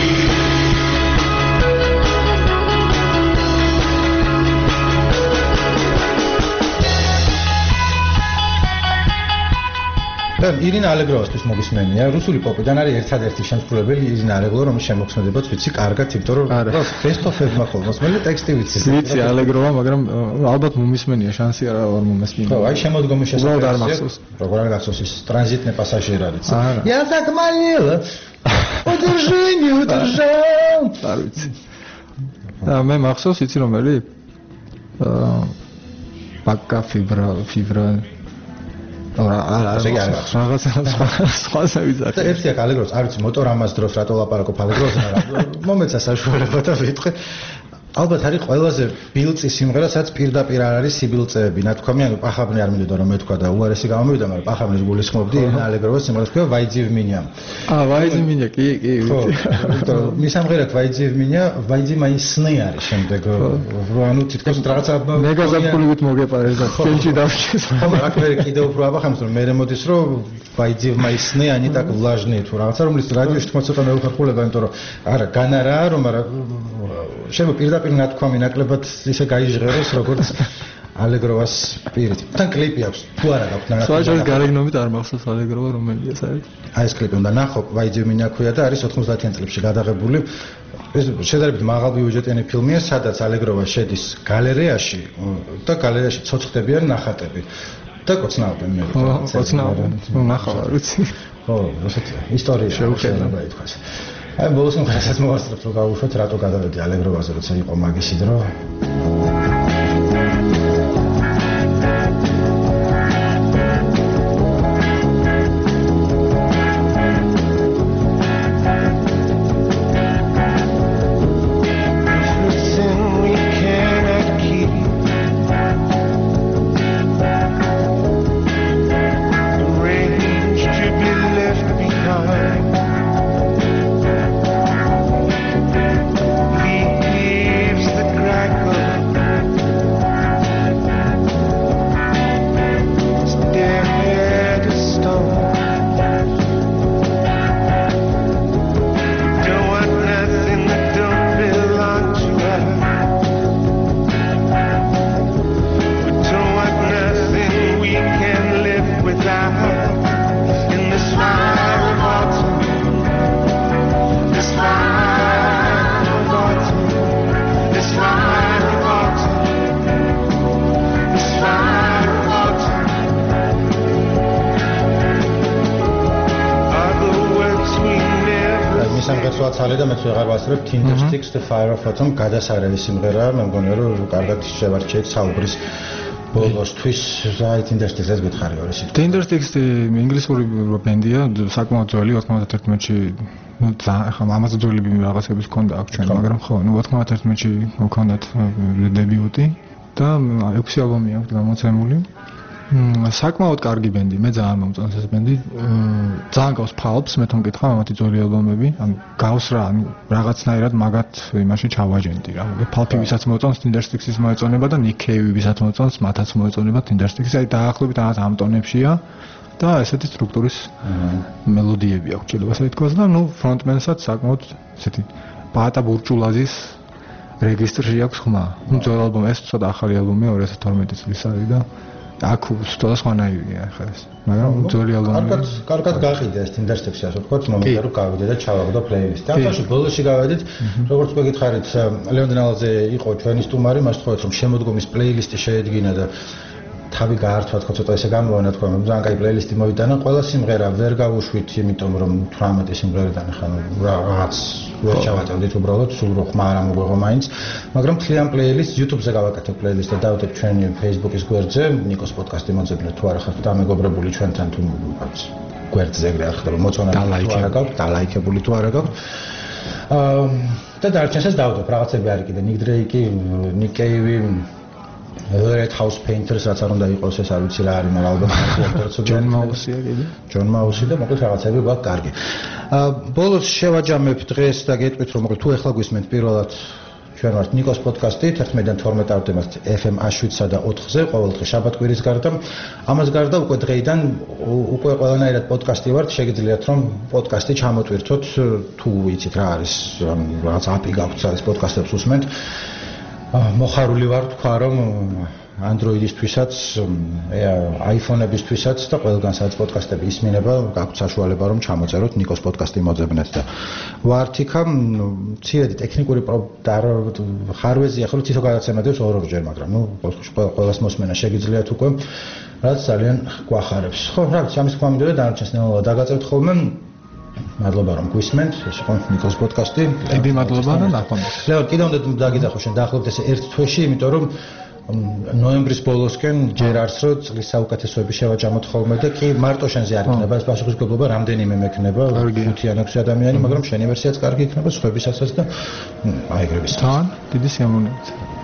და ირინა ალეგროვასთვის მოგისმენია, რუსული პოპიდან არის ერთადერთი შემსრულებელი ირინა ალეგროვა, რომელიც შემოქმედებაც ვიცი კარგად, იმიტომ რომ best of-ებმა ხოლმე მე ტექსტი ვიცი. ვიცი ალეგროვა, მაგრამ ალბათ მომისმენია, შანსი არა არ მომესმინა. ხო, აი შემოდგომის შესაძლებლობა. როგორ არ გახსოვს ის ტრანზიტნე პასაჟირი არის. Я закманила. Удержи, удержал. არ ვიცი. და მე მახსოვს იცი რომელი? აა ბაკა ფიბრა, ფიბრა არა, არა, რაღაც სხვა სავიზარი. და ერთი აქ ალეგროს, არ ვიცი, მოტორამას დროს რატო ლაპარაკობ ალეგროს, მაგრამ მომეცა საშუალება და ვიტყვი. ალბათ არის ყველაზე ბილწი სიმღერა, სადაც პირდაპირ არ არის სიბილწეები, ნათქვამი, ანუ პახაბნი არ მინდოდა რომ მეთქვა და უარესი გამომივიდა, მაგრამ პახაბნის გულისხმობდი ალეგროს სიმღერას ქვია ვაიძივ მინია. აა, ვაიძივ მინია, კი, კი, ვიცი. მის სამღერა ვაიძივ მინია, ვაიძივ მაინც სნი არის შემდეგ. ანუ თითქოს რაღაცა მე გაზაფხულივით მოგეპარე და კენჭი დავჭეს. ხო, აქ მე კიდევ უფრო აბახამს რომ მე მოდის რომ ვაიძივ მაინც სნი, ani tak влажный თუ რაღაცა რომლის რადიოში თქმა ცოტა მეუხერხულება, იმიტომ რომ არა, განარაა რომ არა შეიძლება პირდაპირ ნათქვამი ნაკლებად ისე გაიჟღეროს როგორც ალეგროვას პირით. თან კლიპი აქვს, თუ არა გაქვს ნათქვამი. სხვაჯერ გარეგნობით არ მახსოვს ალეგროვა რომელია საერთოდ. აი ეს კლიპი უნდა ნახო, ვაიძივ მინია ქვია და არის ოთხმოცდაათიან წლებში გადაღებული. ეს შედარებით მაღალბიუჯეტიანი ფილმია, სადაც ალეგროვა შედის გალერეაში და გალერეაში ცოცხლებიან ნახატები. და კოცნაობენ მე. ხო, კოცნაობენ. ნახავ არ ვიცი. ხო, ესეთი ისტორია შეიძლება ითქვას. აი ბოლოს მომხდარსაც მოვასწრებთ რომ გავუშვათ რატო გადავედი ალეგროვაზე როცა იყო მაგისი დრო. და მეც ვეღარ ვასწრებ Tinder Sticks The Fire of Autumn გადასარევი სიმღერაა, მე მგონია რომ კარგად შევარჩიეთ საუბრის ბოლოსთვის აი Tinder Sticks ეს გითხარი ორი სიტყვა. Tinder Sticks ინგლისური ბენდია, საკმაოდ ძველი ოცდაათერთმეტში, ну ახლა ამაზე ძველი რაღაცების ჰქონდა აქ ჩვენ, მაგრამ ხო, ну ოცდაათერთმეტში ჰქონდათ დებიუტი და ექვსი ალბომი აქვს გამოცემული. საკმაოდ კარგი ბენდი, მე ძალიან მომწონს ეს ბენდი. ძალიან გავს ფალბს, მე თვითონ მკითხავ ამათი ძველი ალბომები, ან გავს რა, ანუ რაღაცნაირად მაგათ იმაში ჩავაჯენდი რა. ფალფი ვისაც მოწონს Tinder Sticks-ის მოეწონება და Nick Cave ვისაც მოწონს, მათაც მოეწონება Tinder Sticks-ი, აი დაახლოებით რაღაც ამ ტონებშია და ესეთი სტრუქტურის მელოდიები აქვს, შეიძლება ასე ითქვას და ნუ ფრონტმენსაც საკმაოდ ესეთი ბაატა ბურჭულაძის რეგისტრში აქვს ხმა. ნუ ძველი ალბომი, ეს ცოტა ახალი ალბომია ორი ათას თორმეტი წლის არის და აქ უბრალოდ სხვანაირია ახლა ეს. მაგრამ ძველი ალბომი. კარგად, კარგად გაყიდა ეს Tinder Sticks-ი, ასე ვთქვათ, მომენტი რომ გავიდე და ჩავაგდო პლეილისტი. ამაში ბოლოსში გავედით, როგორც მოგითხარით, ლეონ დენალაძე იყო ჩვენი სტუმარი, მას თქვათ რომ შემოდგომის პლეილისტი შეედგინა და თავი გაართვა თქო ცოტა ესე გამოვანა თქო, ძალიან კაი პლეილისტი მოვიტანა, ყველა სიმღერა ვერ გავუშვით, იმიტომ რომ თვრამეტი სიმღერიდან ხან რაღაც ვერ ჩავატევდით უბრალოდ, სულ რო ხმა არ მოგვეღო მაინც, მაგრამ მთლიან პლეილისტს YouTube-ზე გავაკეთებ პლეილისტს და დავდებ ჩვენი Facebook-ის გვერდზე, ნიკოს პოდკასტი მოძებნეთ თუ არა ხართ დამეგობრებული ჩვენთან თუ გვერდზე ეგრე არ ხდება, მოწონა თუ არა გაქვთ, დალაიქებული თუ არა გაქვთ. აა და დარჩენსაც დავდებ, რაღაცები არის კიდე, Nick Drake-ი, Nick Cave-ი, Red House Painters, რაც არ უნდა იყოს, ეს არ ვიცი რა არის, მაგრამ ალბათ არის John Mouse-ია კიდე. John Mouse-ი და მოკლედ რაღაცები გვაქვს კარგი. აა ბოლოს შევაჯამებ დღეს და გეტყვით რომ მოკლედ თუ ეხლა გვისმენთ პირველად ჩვენ ვართ ნიკოს პოდკასტი თერთმეტიდან თორმეტ ავდემართ ეფ ემ შვიდსა და ოთხზე ყოველდღე შაბათ-კვირის გარდა. ამას გარდა უკვე დღეიდან უკვე ყველანაირად პოდკასტი ვართ, შეგიძლიათ რომ პოდკასტი ჩამოტვირთოთ თუ ვიცით რა არის რაღაც აპი გაქვთ სადაც პოდკასტებს უსმენთ. მოხარული ვარ თქვა რომ Android-ისთვისაც, iPhone-ებისთვისაც და ყველგან სადაც პოდკასტები ისმინება, გაქვთ საშუალება რომ ჩამოწეროთ ნიკოს პოდკასტი მოძებნეთ და ვართ იქა მცირედი ტექნიკური ხარვეზია, ხოლო თითო გადაცემადებს ორ-ორჯერ, მაგრამ ნუ ყველას მოსმენა შეგიძლიათ უკვე, რაც ძალიან გვახარებს. ხო, რა ვიცი, ამის თქმა მინდოდა დანარჩენს ნელა დაგაწევთ ხოლმე. მადლობა რომ გვისმენთ, ეს იყო ნიკოს პოდკასტი. დიდი მადლობა და ნახვამდის. ლეო, კიდევ უნდა დაგიძახო შენ დაახლოებით ესე ერთ თვეში, იმიტომ რომ ნოემბრის ბოლოსკენ ჯერ არც რო წლის საუკეთესოები შევაჯამოთ ხოლმე და კი მარტო შენზე არ იქნება ეს პასუხისმგებლობა რამდენიმე მექნება ხუთი ან ექვსი ადამიანი, მაგრამ შენი ვერსიაც კარგი იქნება, სხვებისაცაც და აი ეგრევე. თან დიდი სიამოვნებით.